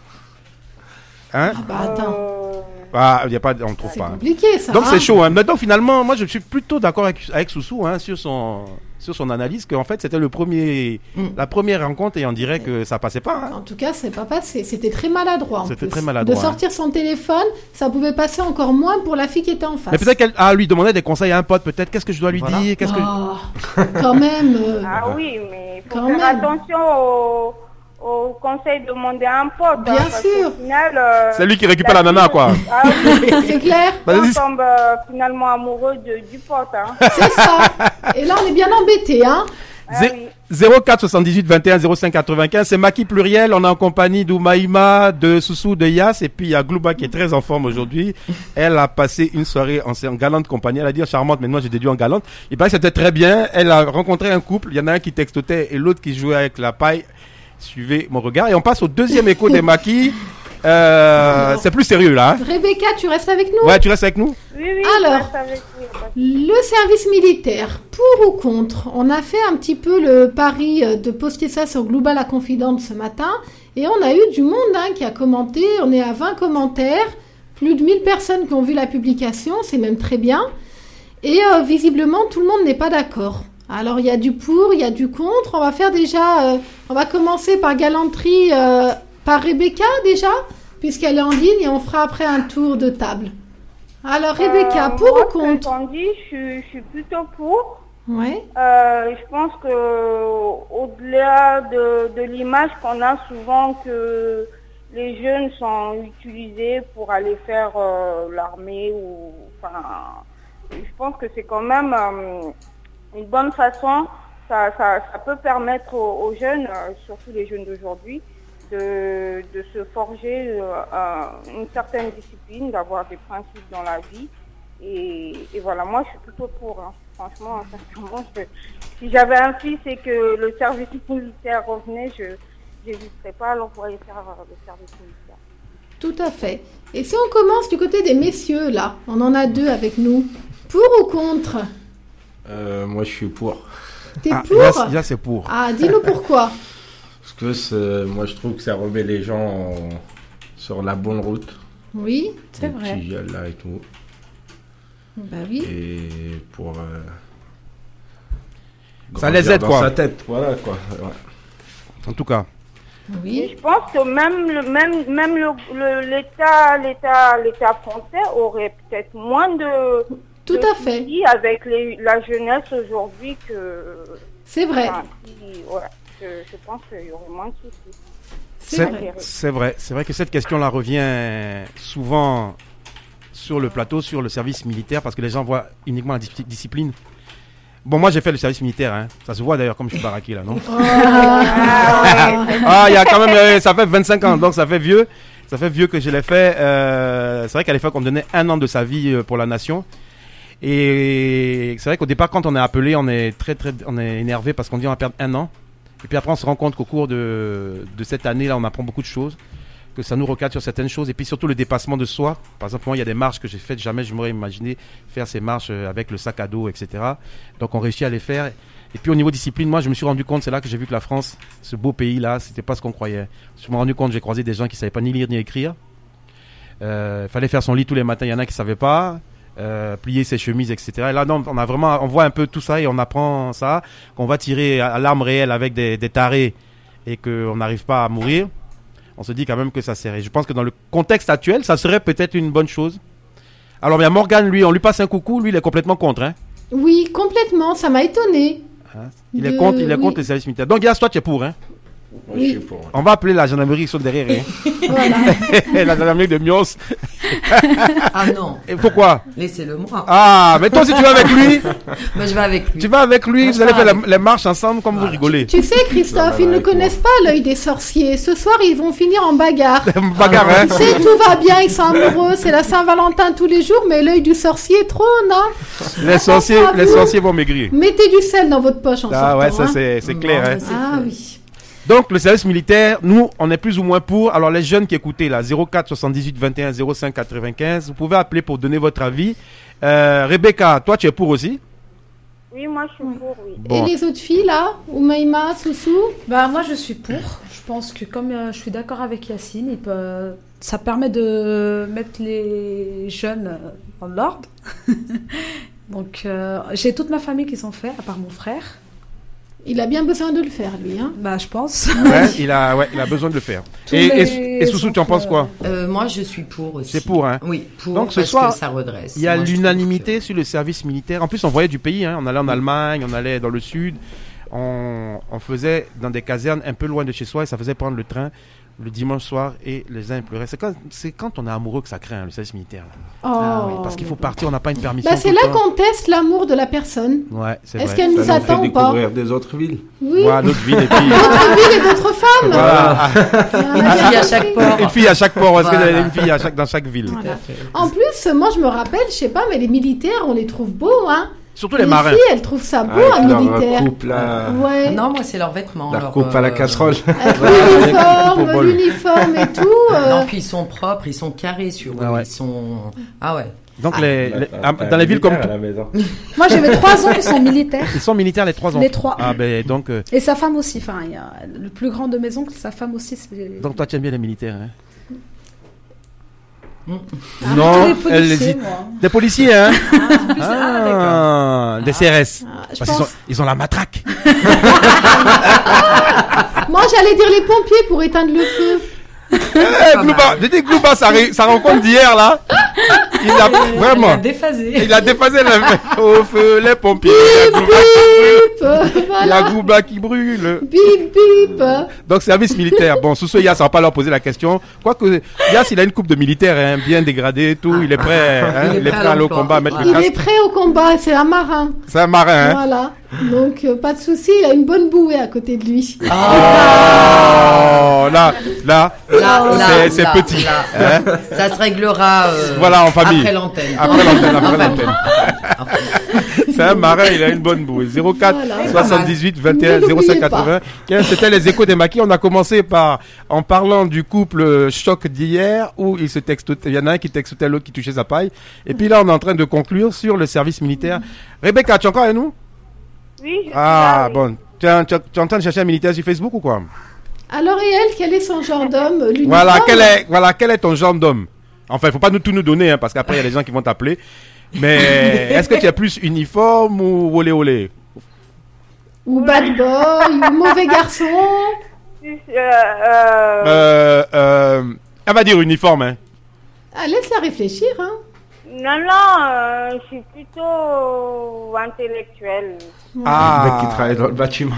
Hein? Ah bah attends. Euh, Ah, y a pas, on trouve C'est pas. hein. compliqué ça. Donc hein. c'est chaud. Hein. Mais donc finalement, moi je suis plutôt d'accord avec, avec Soussou hein, sur son sur son analyse qu'en fait c'était le premier Mm. la première rencontre et on dirait que ça passait pas. Hein. En tout cas, c'est pas passé. C'était très maladroit. en C'était plus. très maladroit, De sortir son téléphone, ça pouvait passer encore moins pour la fille qui était en face. Mais peut-être qu'elle ah, lui demandait des conseils à un pote. Peut-être qu'est-ce que je dois lui Voilà. dire. Qu'est-ce que Oh, quand même. euh, Ah oui, mais il faut Quand faire même. attention aux, aux conseils demandés à un pote. Bien hein, parce sûr. qu'au final, euh, c'est lui qui récupère la nana quoi. Ah oui, c'est clair. Vas-y. on tombe euh, finalement amoureux de, du pote. Hein. C'est ça. Et là, on est bien embêté, hein. Ah Zé- oui. zéro quatre soixante-dix-huit vingt et un zéro cinq quatre-vingt-quinze, c'est Maki Pluriel, on est en compagnie d'Oumaïma, de Soussou, de Yas, et puis il y a Glouba qui est très en forme aujourd'hui. Elle a passé une soirée en, en galante compagnie, elle a dit charmante, mais moi j'ai déduit en galante. Il paraît que c'était très bien, elle a rencontré un couple, il y en a un qui textotait et l'autre qui jouait avec la paille. Suivez mon regard, et on passe au deuxième écho des Maki. Euh, c'est plus sérieux là. Hein. Rebecca, tu restes avec nous? Ouais, tu restes avec nous? Oui, oui, Alors. je reste avec lui, pas de- Le service militaire, pour ou contre? On a fait un petit peu le pari euh, de poster ça sur Global La Confidente ce matin et on a eu du monde hein, qui a commenté. On est à vingt commentaires, plus de mille personnes qui ont vu la publication, c'est même très bien. Et euh, visiblement, tout le monde n'est pas d'accord. Alors, il y a du pour, il y a du contre. On va faire déjà, euh, on va commencer par galanterie euh, par Rebecca déjà, puisqu'elle est en ligne et on fera après un tour de table. Alors, Rebecca, Euh, pour moi, ou contre? ce qu'on dit, je, suis- je suis plutôt pour. Ouais. Euh, je pense que au-delà de, de l'image qu'on a souvent que les jeunes sont utilisés pour aller faire euh, l'armée ou enfin, je pense que c'est quand même euh, une bonne façon. Ça, ça, ça peut permettre aux, aux jeunes, euh, surtout les jeunes d'aujourd'hui, de, de se forger euh, euh, une certaine discipline, d'avoir des principes dans la vie. Et, et voilà, moi je suis plutôt pour. Hein. Franchement, sincèrement, je, si j'avais un fils et que le service militaire revenait, je n'hésiterais pas à l'envoyer faire euh, le service militaire. Tout à fait. Et si on commence du côté des messieurs, là, on en a deux avec nous. Pour ou contre? Euh, moi, je suis pour. T'es Ah, pour? Yas, Yas, c'est pour. Ah, dis-nous pourquoi. Parce que c'est- moi, je trouve que ça remet les gens en- sur la bonne route. Oui, C'est Les vrai. petits jeunes là et tout. bah oui. Et pour. euh, Ça les grandir aide, dans quoi. sa tête, voilà quoi. Ouais. En tout cas. Et Oui. je pense que même le même même le, le- l'État l'État l'État français aurait peut-être moins de Tout de à fait. soucis avec les, la jeunesse aujourd'hui que. C'est vrai. enfin, qui- voilà. Je, je pense qu'il y aurait moins de soucis. C'est C'est vrai. c'est vrai. C'est vrai que cette question-là revient souvent sur le plateau, sur le service militaire, parce que les gens voient uniquement la dis- discipline. Bon, moi, j'ai fait le service militaire. Hein. Ça se voit d'ailleurs comme je suis baraqué là, non? Ah, Ah, il y a quand même... euh, ça fait vingt-cinq ans, donc ça fait vieux. Ça fait vieux que je l'ai fait. Euh, c'est vrai qu'à l'époque, on me donnait un an de sa vie euh, pour la nation. Et c'est vrai qu'au départ, quand on est appelé, on est très, très, on est énervé parce qu'on dit on va perdre un an. Et puis après, on se rend compte qu'au cours de, de cette année-là, on apprend beaucoup de choses, que ça nous recadre sur certaines choses. Et puis surtout le dépassement de soi. Par exemple, moi, il y a des marches que j'ai faites, jamais je m'aurais imaginé faire ces marches avec le sac à dos, et cetera. Donc on réussit à les faire. Et puis au niveau discipline, moi, je me suis rendu compte, c'est là que j'ai vu que la France, ce beau pays-là, c'était pas ce qu'on croyait. Je me suis rendu compte, j'ai croisé des gens qui savaient pas ni lire ni écrire. Il euh, fallait faire son lit tous les matins, il y en a qui savaient pas. Euh, plier ses chemises, et cetera. Et là, non, on a vraiment, on voit un peu tout ça et on apprend ça, qu'on va tirer à l'arme réelle avec des, des tarés et qu'on n'arrive pas à mourir. On se dit quand même que ça sert. Et je pense que dans le contexte actuel, ça serait peut-être une bonne chose. Alors, il y a Morgane, lui, on lui passe un coucou, lui, il est complètement contre. Hein. oui, complètement, ça m'a étonné. Hein il, De- est contre, il est oui. contre les services militaires. Donc, Yas, toi, tu es pour. Hein. Moi, je suis pour. On va appeler la gendarmerie, ils sont derrière. Hein. Voilà. La gendarmerie de Mios. Ah non, Et pourquoi? laissez-le moi. Ah, mais toi, si tu vas avec lui, Moi, je vais avec lui. tu vas avec lui, Moi, vous je allez vais faire avec la- les marches ensemble comme vous rigolez. Tu sais, Christophe, ils ne connaissent pas l'œil des sorciers. Ce soir, ils vont finir en bagarre. Bagarre, hein. Tu sais, tout va bien, ils sont amoureux, c'est la Saint-Valentin tous les jours, mais l'œil du sorcier, trop, non? Les sorciers, Attention à les vous. sorciers vont maigrir. Mettez du sel dans votre poche en Ah sortant. ouais, ça hein. c'est c'est clair. Bon, Hein. bah, c'est Ah fait. oui. Donc le service militaire, nous, on est plus ou moins pour. Alors les jeunes qui écoutaient là, zéro quatre soixante-dix-huit vingt et un zéro cinq quatre-vingt-quinze, vous pouvez appeler pour donner votre avis. Euh, Rebecca, toi tu es pour aussi? Oui, moi je suis pour, oui. Bon. Et les autres filles là? Oumaima, Soussou? Bah moi je suis pour. Je pense que comme euh, je suis d'accord avec Yacine, il peut... ça permet de mettre les jeunes euh, dans l'ordre. Donc euh, j'ai toute ma famille qui sont faits, à part mon frère. Il a bien besoin de le faire, lui. Hein. Bah je pense. Ouais, il a, ouais, il a besoin de le faire. Tous Et, les et, et Soussou, tu en penses quoi? Euh, moi, je suis pour aussi. C'est pour, hein. Oui, pour. Donc, ce parce soir, que ça redresse. Il y a Moi, je trouve l'unanimité que- sur le service militaire. En plus, on voyait du pays. Hein. On allait en Allemagne, on allait dans le sud. On, on faisait dans des casernes un peu loin de chez soi et ça faisait prendre le train le dimanche soir et les uns pleuraient. C'est quand, c'est quand on est amoureux que ça craint, le service militaire. Oh. Ah oui, Parce qu'il faut partir, on n'a pas une permission. Bah, tout c'est le là temps. qu'on teste l'amour de la personne. Ouais, c'est Est-ce vrai. qu'elle nous Ça nous fait attend ou pas? découvrir des autres villes. Oui. Voilà, notre ville et puis. D'autres villes et d'autres femmes. Voilà. On a Une bien fille à compris. chaque port. Une fille à chaque port, parce qu'il y a Voilà. une fille à chaque, dans chaque ville. Voilà. En plus, moi je me rappelle, je sais pas, mais les militaires, on les trouve beaux, hein. Surtout les marins. filles, elles trouvent ça beau, Avec un leur militaire. coupe, là. Ouais. Non, moi, c'est leurs vêtements. Leur leur, coupe à la euh, casserole. Avec Pour l'uniforme, Paul. l'uniforme et tout. euh, Non, puis ils sont propres, ils sont carrés sur eux. Ah ouais. Ils sont. Ah ouais. Donc, les, les- Bah, ah, t'as dans les villes comme. militaire à la maison. Moi j'avais trois ans, ils sont militaires. Ils sont militaires, les trois ans. Les trois. Ah, ben, donc, euh, Et sa femme aussi. Enfin, il y a le plus grand de maison, sa femme aussi. C'est... donc toi, tu aimes bien les militaires, hein? Ah, Non, tous les elle policiers, hésite. moi. Des policiers, hein? Ah, Ah, des C R S. ah, je Parce qu'ils pense- ont, ils ont la matraque. Moi j'allais dire les pompiers pour éteindre le feu. Eh, Glouba, j'ai dit Glouba, sa, ré- sa rencontre d'hier, là. Il a Il a vraiment. déphasé. Il a dépassé le, au feu les pompiers. Il y a Glouba qui brûle. Bip, euh, Il y a voilà. Glouba qui brûle. Bip, bip. Donc, service militaire. Bon, Soussou Yass, on va pas leur poser la question. Quoique, Yass, il a une coupe de militaire, hein, bien dégradée et tout. Il est prêt, hein, il est prêt à aller au combat, à mettre le Il est casque. prêt au combat, c'est un marin. C'est un marin, hein. Voilà. Donc euh, pas de souci, il a une bonne bouée à côté de lui. Oh, là, là, Là, là, c'est c'est là, petit. là. Hein. Ça se réglera. euh, Voilà, en famille. Après l'antenne. Après l'antenne, après En l'antenne. famille. C'est un marin, il a une bonne bouée. zéro quatre Voilà. soixante-dix-huit vingt et un Ne zéro cinq l'oubliez pas. quatre-vingts. C'était les échos des maquis. On a commencé par, en parlant du couple euh, choc d'hier, où il se textotait, il y en a un qui textait l'autre qui touchait sa paille. Et puis là, on est en train de conclure sur le service militaire. Rebecca, tu es encore avec nous? Oui, je suis Ah, là, oui. bon. Tu es, tu es- tu es en train de chercher un militaire sur Facebook ou quoi? Alors et elle, quel est son genre d'homme? l'uniforme Voilà, quel est, voilà, quel est ton genre d'homme? Enfin, il faut pas nous tout nous donner, hein, parce qu'après, il y a des gens qui vont t'appeler. Mais est-ce que tu es plus uniforme ou olé olé? Ou bad boy, ou mauvais garçon? Euh, euh, Euh, euh, elle va dire uniforme, hein. Ah, laisse-la réfléchir, hein. Non, non, euh, je suis plutôt intellectuelle. Ah. Le mec qui travaille dans le bâtiment.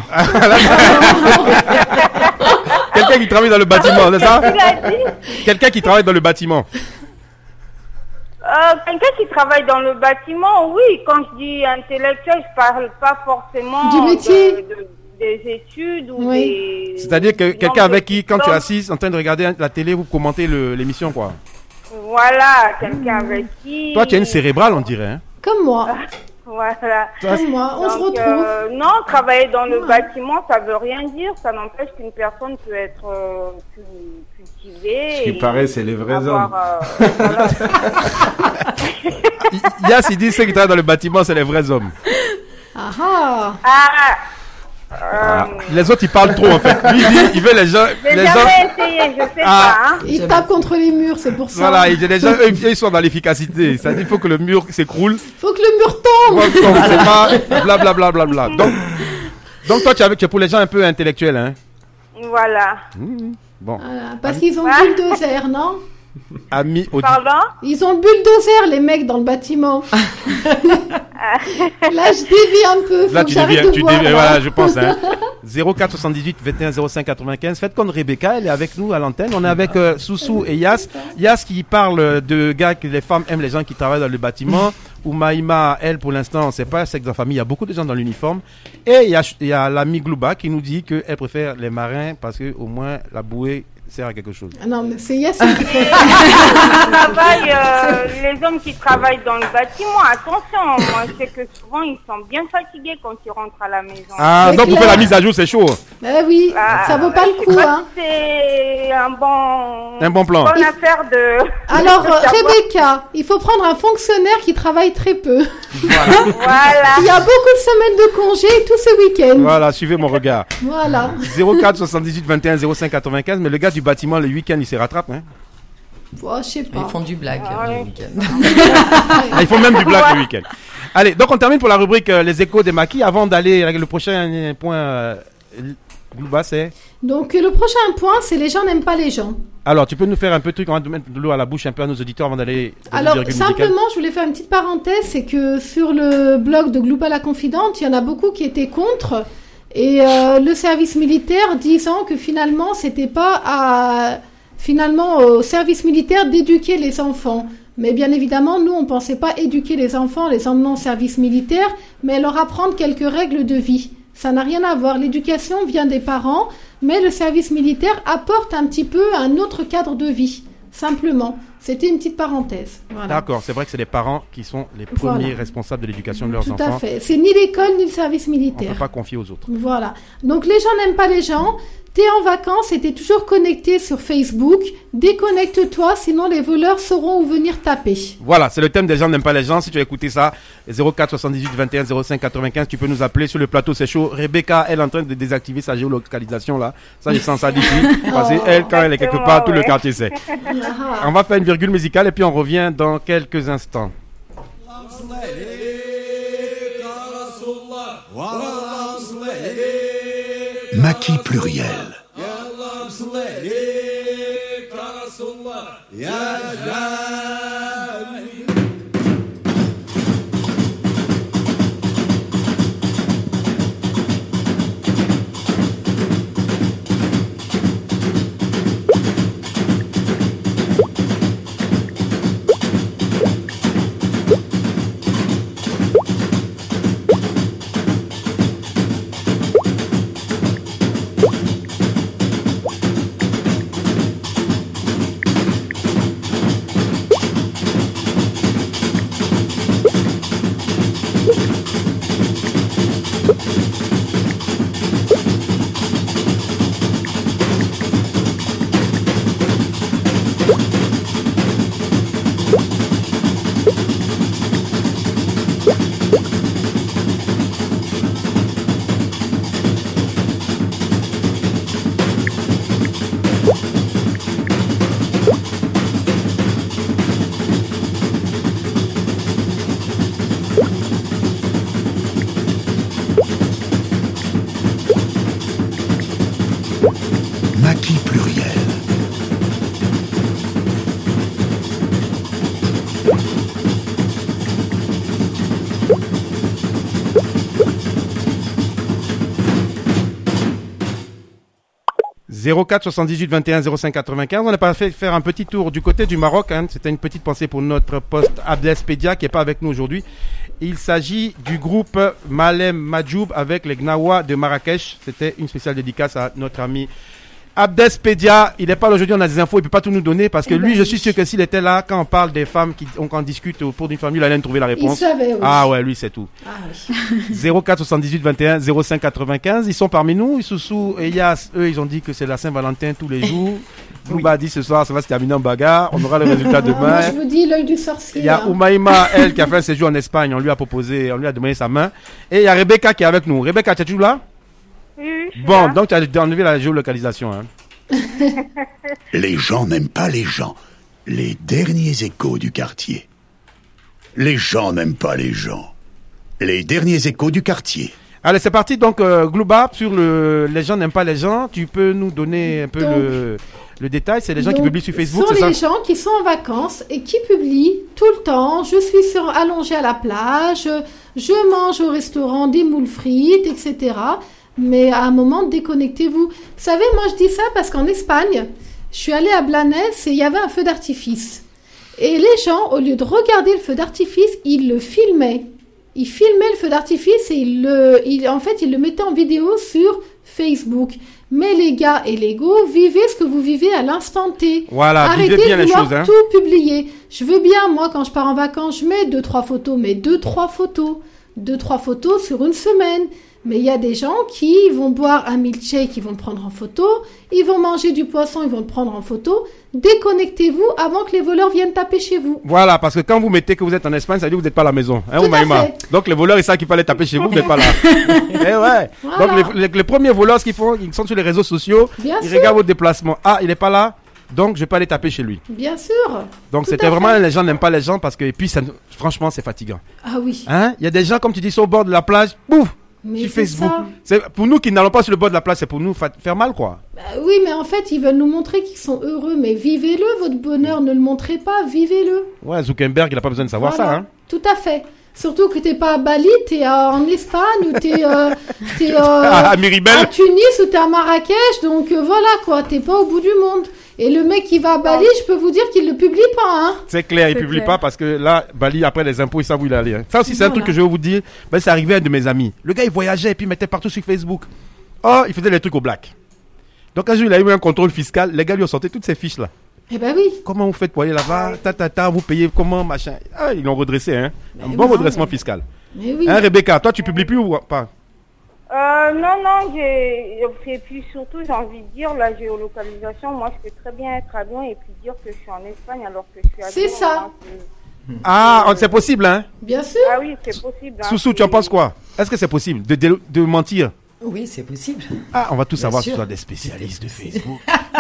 Quelqu'un qui travaille dans le bâtiment, c'est ça? Tu l'as dit? Quelqu'un qui travaille dans le bâtiment. Euh, quelqu'un qui travaille dans le bâtiment, oui. Quand je dis intellectuel, je parle pas forcément du métier. De, de, des études ou oui. des... C'est-à-dire que quelqu'un avec qui, quand tu es assise en train de regarder la télé, vous commentez le, l'émission, quoi. Voilà, quelqu'un avec qui... Toi, tu as une cérébrale, on dirait. Hein. Comme moi. Voilà. Comme moi, on Donc, se retrouve. Euh, non, travailler dans le ouais. bâtiment, ça veut rien dire. Ça n'empêche qu'une personne peut être euh, cultivée. Ce qui paraît, c'est les vrais avoir, hommes. Euh, voilà. Yass, il dit ceux qui travaillent dans le bâtiment, c'est les vrais hommes. Ah ah. Ah, euh, Ah. Les autres, ils parlent trop, en fait. Lui, il, dit, il veut les gens... J'ai les jamais gens... essayé, je sais Ah. pas. Hein. Il tape contre les murs, c'est pour ça. Voilà, il- les gens, eux, ils sont dans l'efficacité. C'est-à-dire qu'il faut que le mur s'écroule. Faut que le mur tombe. Donc, c'est pas blablabla. Bla, bla, bla. Donc, donc, toi, tu es, avec, tu es pour les gens un peu intellectuels, hein. Voilà. Mmh. Bon, Voilà, parce qu'ils ont Ah. le bulldozer, non? amis auditeurs. Pardon? Ils ont le bulldozer, les mecs, dans le bâtiment. Là, je dévie un peu. Faut Là, que tu j'arrête déviens, de tu boire, déviens, là. voilà, je pense. Hein. zéro quatre soixante-dix-huit vingt et un zéro cinq quatre-vingt-quinze. Faites comme Rebecca, elle est avec nous à l'antenne. On est avec euh, Soussou et Yass. Yass qui parle de gars que les femmes aiment les gens qui travaillent dans le bâtiment. Ou Maïma, elle, pour l'instant, on ne sait pas, c'est que dans la famille, il y a beaucoup de gens dans l'uniforme. Et il y a, il y a l'ami Glouba qui nous dit qu'elle préfère les marins parce que au moins la bouée sert à quelque chose. Ah non, mais c'est Yass qui fait. Travail, euh, les hommes qui travaillent dans le bâtiment, attention, moi je sais que souvent ils sont bien fatigués quand ils rentrent à la maison. Ah, C'est donc pour clair. faire la mise à jour, c'est chaud. Eh oui, Ah, ça vaut pas je le sais coup, pas hein. si c'est un bon, Un bon plan. bonne affaire de. Alors, de euh, savoir. Rebecca, il faut prendre un fonctionnaire qui travaille très peu. Voilà. Il y a beaucoup de semaines de congé tout ce week-end. Voilà, suivez mon regard. Voilà. zéro quatre soixante-dix-huit vingt et un zéro cinq quatre-vingt-quinze, mais le gars du bâtiment, le week-end, il se rattrape. Hein. Oh, je sais pas. Ils font du blague Ah, euh, ouais. le week-end. Ah, ils font même du blague le week-end. Allez, donc on termine pour la rubrique euh, les échos des maquis. Avant d'aller avec le prochain point, euh, Glouba, c'est... Donc, euh, le prochain point, c'est les gens n'aiment pas les gens. Alors, tu peux nous faire un peu de truc, on va mettre de l'eau à la bouche un peu à nos auditeurs avant d'aller... dans une Alors, virgule musicale. simplement, je voulais faire une petite parenthèse, c'est que sur le blog de Glouba la Confidente, il y en a beaucoup qui étaient contre, et euh, le service militaire disant que finalement, c'était pas à, finalement, au service militaire d'éduquer les enfants. Mais bien évidemment, nous, on pensait pas éduquer les enfants, les emmenant au service militaire, mais leur apprendre quelques règles de vie. Ça n'a rien à voir. L'éducation vient des parents, mais le service militaire apporte un petit peu un autre cadre de vie. Simplement. C'était une petite parenthèse. Voilà. D'accord, c'est vrai que c'est les parents qui sont les premiers Voilà. responsables de l'éducation de leurs Tout enfants. à fait. C'est ni l'école ni le service On ne militaire. peut pas confier aux autres. Voilà. Donc les gens n'aiment pas les gens. T'es en vacances et t'es toujours connecté sur Facebook. Déconnecte-toi, sinon les voleurs sauront où venir taper. Voilà, c'est le thème des gens n'aiment pas les gens. Si tu as écouté ça, zéro quatre soixante-dix-huit vingt et un zéro cinq quatre-vingt-quinze, tu peux nous appeler sur le plateau, c'est chaud. Rebecca, elle est en train de désactiver sa géolocalisation là. Ça, je sens ça d'ici. Parce que elle, quand elle est quelque part, tout le ouais. quartier sait. Ah. On va faire une virgule musicale et puis on revient dans quelques instants. Maquis pluriel. zéro quatre soixante-dix-huit vingt et un zéro cinq quatre-vingt-quinze. On a pas fait faire un petit tour du côté du Maroc. Hein. C'était une petite pensée pour notre poste Abdespedia qui est pas avec nous aujourd'hui. Il s'agit du groupe Malem Madjoub avec les Gnawa de Marrakech. C'était une spéciale dédicace à notre ami Abdespedia. Il n'est pas là aujourd'hui, on a des infos, il peut pas tout nous donner parce que lui, je suis sûr que s'il était là, quand on parle des femmes, qui, on, quand on discute autour d'une famille, il allait nous trouver la réponse. Il savait, oui. Ah ouais, lui, c'est tout. Ah, oui. zéro quatre soixante-dix-huit vingt et un zéro cinq quatre-vingt-quinze. Ils sont parmi nous. Soussou et Yas, eux, ils ont dit que c'est la Saint-Valentin tous les jours. Bouba a dit ce soir, ça va se terminer en bagarre. On aura le résultat demain. Moi, je vous dis l'œil du sorcier. Il y a hein. Oumaïma, elle, qui a fait un séjour en Espagne. On lui a proposé, on lui a demandé sa main. Et il y a Rebecca qui est avec nous. Rebecca, tu es toujours là? Oui, Bon, là. donc tu as enlevé la géolocalisation. Hein. Les gens n'aiment pas les gens. Les derniers échos du quartier. Les gens n'aiment pas les gens. Les derniers échos du quartier. Allez, c'est parti. Donc, euh, Glouba, sur le les gens n'aiment pas les gens, tu peux nous donner un peu Donc, le, le détail. C'est les gens qui Donc, publient sur Facebook, Ce c'est sont les ça? gens qui sont en vacances et qui publient tout le temps. Je suis sur, allongée à la plage, je mange au restaurant des moules frites, et cetera. Mais à un moment, déconnectez-vous. Vous savez, moi je dis ça parce qu'en Espagne, je suis allée à Blanes et il y avait un feu d'artifice. Et les gens, au lieu de regarder le feu d'artifice, ils le filmaient. Ils filmaient le feu d'artifice et ils le, ils, en fait, ils le mettaient en vidéo sur Facebook. Mais les gars et les go, vivez ce que vous vivez à l'instant T. Voilà, Arrêtez vivez bien de les vouloir choses. Hein. tout publier. Je veux bien, moi, quand je pars en vacances, je mets deux, trois photos, mais deux, trois photos. Deux, trois photos sur une semaine. Mais il y a des gens qui vont boire un milkshake, ils vont le prendre en photo. Ils vont manger du poisson, ils vont le prendre en photo. Déconnectez-vous avant que les voleurs viennent taper chez vous. Voilà, parce que quand vous mettez que vous êtes en Espagne, ça veut dire que vous n'êtes pas à la maison. Hein, Tout à Oumaïma. fait. Donc les voleurs, ils savent qu'ils peuvent aller taper chez vous, vous n'êtes pas là. Eh ouais. Voilà. Donc les, les, les premiers voleurs, ce qu'ils font, ils sont sur les réseaux sociaux, Bien ils sûr. regardent vos déplacements. Ah, il n'est pas là, donc je vais pas aller taper chez lui. Bien sûr. Donc Tout c'était à vraiment, fait. les gens n'aiment pas les gens parce que, et puis ça, franchement, c'est fatigant. Ah oui. Hein? Il y a des gens, comme tu dis, sur le bord de la plage, bouf, Mais sur c'est Facebook. ça. C'est pour nous qui n'allons pas sur le bord de la plage, c'est pour nous fa- faire mal, quoi. Bah oui, mais en fait, ils veulent nous montrer qu'ils sont heureux. Mais vivez-le, votre bonheur. Ne le montrez pas, vivez-le. Ouais, Zuckerberg, il n'a pas besoin de savoir Voilà. ça, hein. Tout à fait. Surtout que t'es pas à Bali, t'es euh, en Espagne ou t'es, euh, t'es, euh, À Miribel. à Tunis ou t'es à Marrakech. Donc euh, voilà quoi, t'es pas au bout du monde. Et le mec qui va à Bali, je peux vous dire qu'il le publie pas. Hein. C'est clair, il C'est publie clair. pas parce que là, Bali, après les impôts, ils savent où il est allé. Hein. Ça aussi, c'est un Voilà. truc que je vais vous dire. Ben, c'est arrivé à un de mes amis. Le gars, il voyageait et puis il mettait partout sur Facebook. Oh, il faisait des trucs au black. Donc un jour, il a eu un contrôle fiscal. Les gars lui ont sorti toutes ces fiches là. Eh ben oui. Comment vous faites pour aller là-bas? Ta, ta, ta, vous payez comment, machin? Ah, ils l'ont redressé, hein. Un Mais bon oui, redressement mais- fiscal. Mais oui. Hein, Rebecca, toi, tu publies plus ou pas? Euh, non, non, j'ai, et puis surtout, j'ai envie de dire, la géolocalisation, moi, je peux très bien être à Lyon et puis dire que je suis en Espagne alors que je suis à C'est Lyon. ça. hein, c'est- Ah, oh, c'est possible, hein. Bien sûr. Ah oui, c'est possible. hein, Soussou, tu en c'est- penses quoi? Est-ce que c'est possible de, de, de mentir? Oui, c'est possible. Ah, on va tout Bien savoir sûr. sur des spécialistes de Facebook.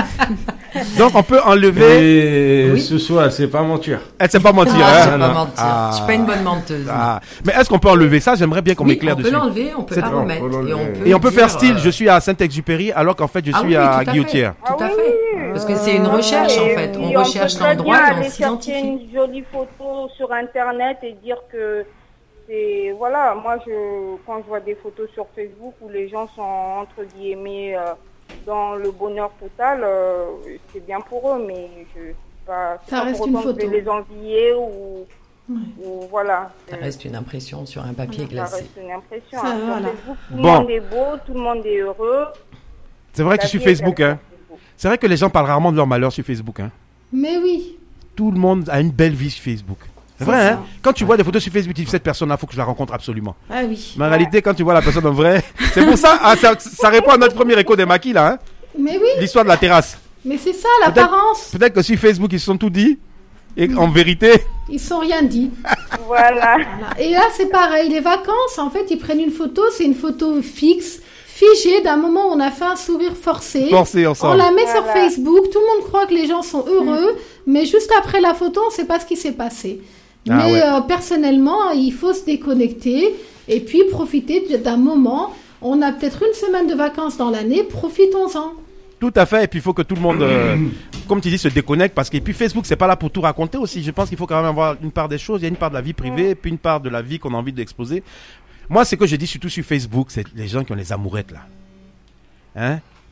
Donc, on peut enlever. Et Oui. ce soir, c'est pas mentir. Elle sait pas mentir, Ah, hein. je sais pas non. mentir. Ah. Je suis pas une bonne menteuse. Ah. Mais est-ce qu'on peut enlever ça? J'aimerais bien qu'on Oui, m'éclaire on peut dessus. l'enlever, on peut C'est- la Non, remettre. faut l'enlever. Et on peut, Et on peut dire, faire style, euh, je suis à Saint-Exupéry alors qu'en fait je ah suis oui, à tout à fait. Guillotière. Tout Ah à oui, fait. oui. Parce que c'est une recherche en Et fait. puis, On peut recherche très l'endroit bien et on aller chercher s'identifie. une jolie photo sur Internet et dire que c'est... Voilà, moi, je, quand je vois des photos sur Facebook où les gens sont, entre guillemets, euh, dans le bonheur total, euh, c'est bien pour eux, mais je sais pas... c'est Ça pas reste pour une autant que je photo. vais les envier ou... ou voilà. Ça C'est- reste une impression sur un papier ça glacé. reste une impression. Ça, hein. Sur voilà. Facebook, tout le Bon. monde est beau, tout le monde est heureux. C'est vrai que La sur vie est Facebook, belle hein. sur Facebook. C'est vrai que les gens parlent rarement de leur malheur sur Facebook, hein. Mais oui. Tout le monde a une belle vie sur Facebook. C'est C'est vrai, ça. hein. Quand tu vois des photos sur Facebook, tu dis cette personne-là, faut que je la rencontre absolument. Ah oui. Mais en réalité, quand tu vois la personne en vrai, c'est pour ça, ah, ça, ça répond à notre premier écho des maquis là, hein. Mais oui. L'histoire de la terrasse. Mais c'est ça l'apparence. Peut-être que sur Facebook, ils se sont tout dit. Et en vérité, Ils sont rien dit. Voilà. Voilà. Et là, c'est pareil. Les vacances, en fait, ils prennent une photo. C'est une photo fixe, figée d'un moment où on a fait un sourire forcé. forcés On ensemble. la met sur Voilà. Facebook. Tout le monde croit que les gens sont heureux. Mais juste après la photo, on ne sait pas ce qui s'est passé. Ah mais ouais. euh, personnellement, il faut se déconnecter et puis profiter d'un moment. On a peut-être une semaine de vacances dans l'année. Profitons-en. Tout à fait, et puis il faut que tout le monde, euh, comme tu dis, se déconnecte, parce que et puis Facebook, c'est pas là pour tout raconter aussi. Je pense qu'il faut quand même avoir une part des choses, il y a une part de la vie privée, et puis une part de la vie qu'on a envie d'exposer. Moi, ce que je dis surtout sur Facebook, c'est les gens qui ont les amourettes là. Hein?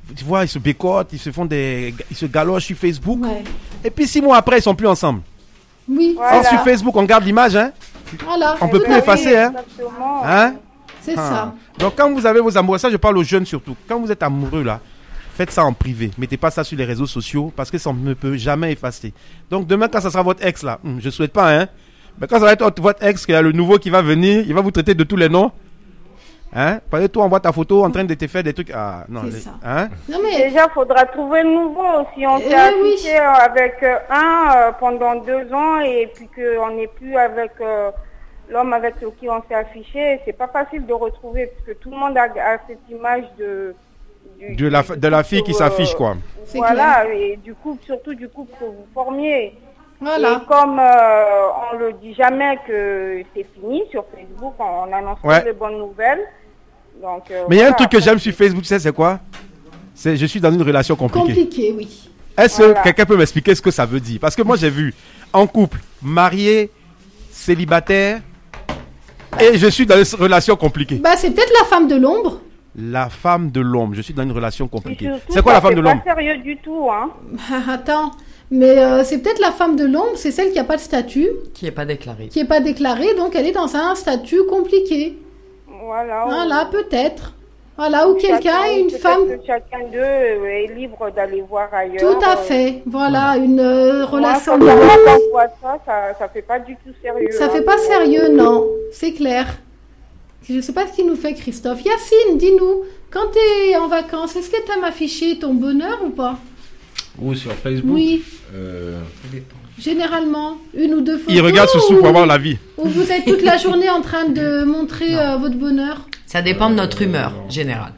tu vois, ils se bécotent, ils se font des, ils se galochent sur Facebook. Ouais. Et puis six mois après, ils sont plus ensemble. Oui. Voilà. Or, sur Facebook, on garde l'image, hein. Voilà. On peut Tout plus à l'effacer, fait. hein. Exactement. Hein? C'est Ah. ça. Donc quand vous avez vos amoureux, ça je parle aux jeunes surtout. Quand vous êtes amoureux là, faites ça en privé. Mettez pas ça sur les réseaux sociaux parce que ça ne peut jamais effacer. Donc demain quand ça sera votre ex là, hum, je souhaite pas hein. Mais quand ça va être votre ex, qu'il y a le nouveau qui va venir, il va vous traiter de tous les noms. Hein? Parce que toi on voit ta photo en train de te faire des trucs. Ah non. C'est les- ça. Hein? Non mais Déjà, faudra trouver le nouveau. Si on Eh s'est oui. affiché euh, avec euh, un euh, pendant deux ans et puis qu'on n'est plus avec euh, l'homme avec qui on s'est affiché, c'est pas facile de retrouver parce que tout le monde a, a cette image de du- De la, du de la couple, fille qui euh, s'affiche quoi. C'est Voilà, et du couple, surtout du couple que vous formiez. voilà. Et comme euh, on le dit jamais que c'est fini sur Facebook, on annonce Ouais. toutes les bonnes nouvelles. Donc, euh, Mais il y a un voilà, truc que après, j'aime sur Facebook, tu sais c'est quoi? C'est je suis dans une relation compliquée. Compliqué, oui. Est-ce Voilà. que quelqu'un peut m'expliquer ce que ça veut dire? Parce que moi j'ai vu en couple, marié, célibataire, et je suis dans une relation compliquée. Bah c'est peut-être la femme de l'ombre. La femme de l'ombre, je suis dans une relation et compliquée. surtout, C'est quoi ça, la femme de l'ombre? C'est pas sérieux du tout, hein. Attends. Mais euh, c'est peut-être la femme de l'ombre, c'est celle qui a pas de statut, Qui n'est pas déclaré. qui est pas déclarée, donc elle est dans un statut compliqué. Voilà. Voilà, peut-être. Voilà, ou quelqu'un, Chacun- une peut-être femme. que chacun d'eux est libre d'aller voir ailleurs. Tout à euh, fait. Voilà, une euh, moi, relation quand amoureuse. on voit ça, ça, ça fait pas du tout sérieux. Ça hein. fait pas sérieux, non. C'est clair. Je sais pas ce qu'il nous fait, Christophe. Yacine, dis-nous, quand t'es en vacances, est-ce que t'aimes afficher ton bonheur ou pas? Ou sur Facebook. Oui, Euh, généralement, une ou deux fois. Il regarde ce sous pour avoir la vie. Ou vous êtes toute la journée en train de montrer euh, votre bonheur. Ça dépend de notre humeur générale.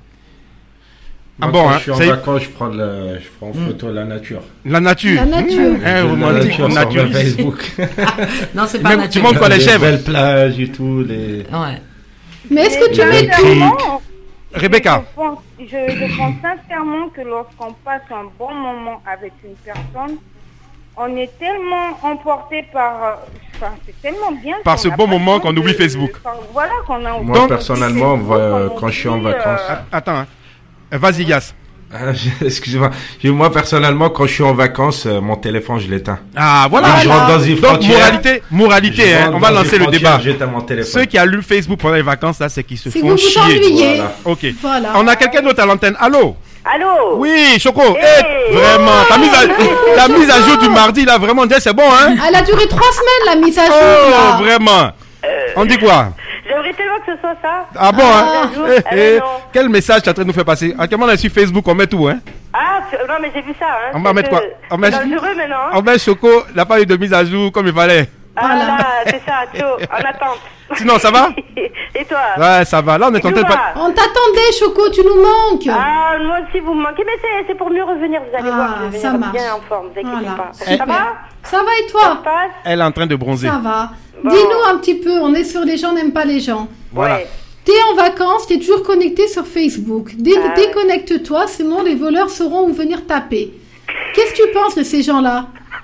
Ah moi, bon, quand hein, je suis en c'est- vacances, je prends, le, je prends photo de la nature. La nature. La nature. Mmh. Hein, De romantique, la nature sur naturiste. Facebook. Non, c'est pas Même- tu naturel. montres quoi, les Des chèvres? belles plages et tout. Les... Ouais. Mais est-ce que tu Et mets... le Sincèrement, Rebecca. Je pense, je, je pense sincèrement que lorsqu'on passe un bon moment avec une personne, on est tellement emporté par... euh, Enfin, c'est tellement bien... Par qu'on ce n'a bon pas moment le temps qu'on oublie de- Facebook. enfin, voilà, qu'on a... Moi, Donc- personnellement, Facebook, va- qu'on quand je suis en oublie, vacances... euh, Attends, hein. Euh, Vas-y, Yass. Ah, je- Excusez-moi. Je- Moi, personnellement, quand je suis en vacances, euh, mon téléphone, je l'éteins. Ah, voilà. Dès que je rentre dans une Donc, frontière... moralité, moralité, je hein, rentre on va dans lancer une le frontière, débat. J'éteins mon téléphone. Ceux qui allument Facebook pendant les vacances, là, c'est qu'ils se Si font vous vous chier. ennuyez. Voilà. Ok. Voilà. On a quelqu'un d'autre à l'antenne. Allô? Allô? Oui, Choco. Hey. Eh, vraiment. Ta mise, à, ta mise à jour du mardi, là, vraiment, déjà, c'est bon, hein? Elle a duré trois semaines, la mise à jour, Oh, là. vraiment. On dit quoi? J'aimerais tellement que ce soit ça. Ah bon, Ah. hein? jour. Eh, Ah, eh, non. quel message tu es en train de nous faire passer? Actuellement, on est sur Facebook, on met tout, hein? Ah, tu- non, mais j'ai vu ça. Hein. On va C'est mettre que- quoi? On met- c'est dangereux maintenant. hein. On met Choco, n'a pas eu de mise à jour comme il fallait. Ah Voilà. là, c'est ça, chaud, en attente. Sinon, ça va? Et toi? Ouais, ça va. Là, on est en train de Dis-moi. pas. On t'attendait, Choco, tu nous manques. Ah, moi aussi vous me manquez, mais c'est, c'est pour mieux revenir, vous allez Ah, voir, je vais ça venir marche. bien en forme, vous inquiétez Voilà. pas. Eh. Ça va? Ça va et Ça toi? se passe? Elle est en train de bronzer. Ça va. Bon. Dis-nous un petit peu, on est sur les gens n'aiment pas les gens. Voilà. Ouais. T'es en vacances, t'es toujours connecté sur Facebook. Dé- Ah ouais. Déconnecte-toi, sinon les voleurs sauront où venir taper. Qu'est-ce que tu penses de ces gens-là?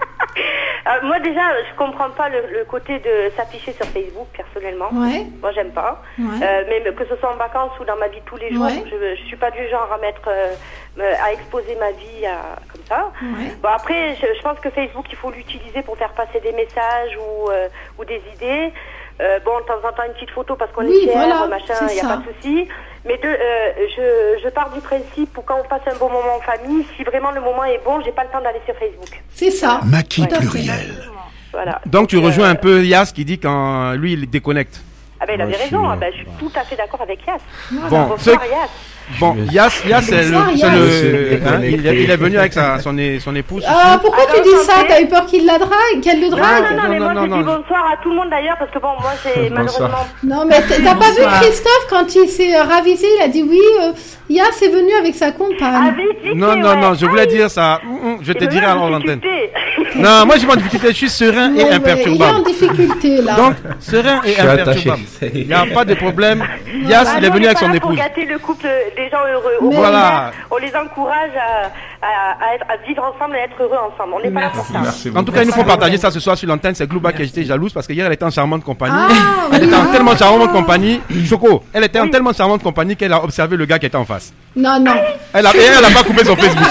Euh, moi déjà, je comprends pas le, le côté de s'afficher sur Facebook, personnellement. Ouais, Moi, j'aime pas. ouais. Euh, mais que ce soit en vacances ou dans ma vie de tous les jours, Ouais. je, je suis pas du genre à mettre, euh, me- à exposer ma vie à, comme ça. Ouais. Bon après, je, je pense que Facebook, il faut l'utiliser pour faire passer des messages ou, euh, ou des idées. Euh, bon, de temps en temps, une petite photo parce qu'on Oui, est fiers, voilà, machin, c'est il n'y a ça. pas de souci. Mais de, euh, je, je pars du principe pour quand on passe un bon moment en famille, si vraiment le moment est bon, j'ai pas le temps d'aller sur Facebook. C'est ça. Maquis Ouais. pluriel. Voilà. Donc, tu Euh, rejoins un peu Yas qui dit quand lui, il déconnecte. Ah ben, il avait Moi, je raison, suis- ah ben, je suis tout à fait d'accord avec Yass. Bon, Bonsoir, ceux- Yass. Bon, Yas, Yas, c'est le, Bonsoir, c'est Yas. le- hein, il, est- il est venu avec sa, son, é- son épouse. Ah, ici. pourquoi Alors, tu dis ça? santé. T'as eu peur qu'il la drague, qu'elle le Non, drague? non, non, mais Non, moi non, je non, dis non. bonsoir à tout le monde d'ailleurs, parce que bon, moi j'ai Bonsoir. malheureusement... Non, mais t- t'as pas vu Bonsoir. Christophe quand il s'est euh, ravisé, il a dit oui, euh, Yas est venu avec sa compagne. Ah, vite, vite, Non, ouais. non, non, je voulais Ah, dire ça. Hum, hum, Hum, je te Il me dirai met en alors l'antenne. difficulté. Non, moi je suis pas en difficulté, je suis serein Ouais, et ouais, imperturbable. il est en difficulté là. Donc, serein et Je suis imperturbable. attaché. Il n'y a pas de problème. Yass, Ah, il est nous, venu on avec pas son là pour épouse. gâter le couple des gens heureux. Au Mais- Voilà. contraire, on les encourage à, à, à, être- à vivre ensemble et à être heureux ensemble. On n'est pas là pour ça. Merci En beaucoup. tout cas, il nous faut partager ça ce soir sur l'antenne. C'est Glouba qui a été jalouse parce que hier elle était en charmante compagnie. Ah, Elle oui. était en tellement charmante compagnie. Choco, elle était en tellement charmante compagnie qu'elle a observé le gars qui était en face. Non, non. Elle a, et elle a pas coupé son Facebook.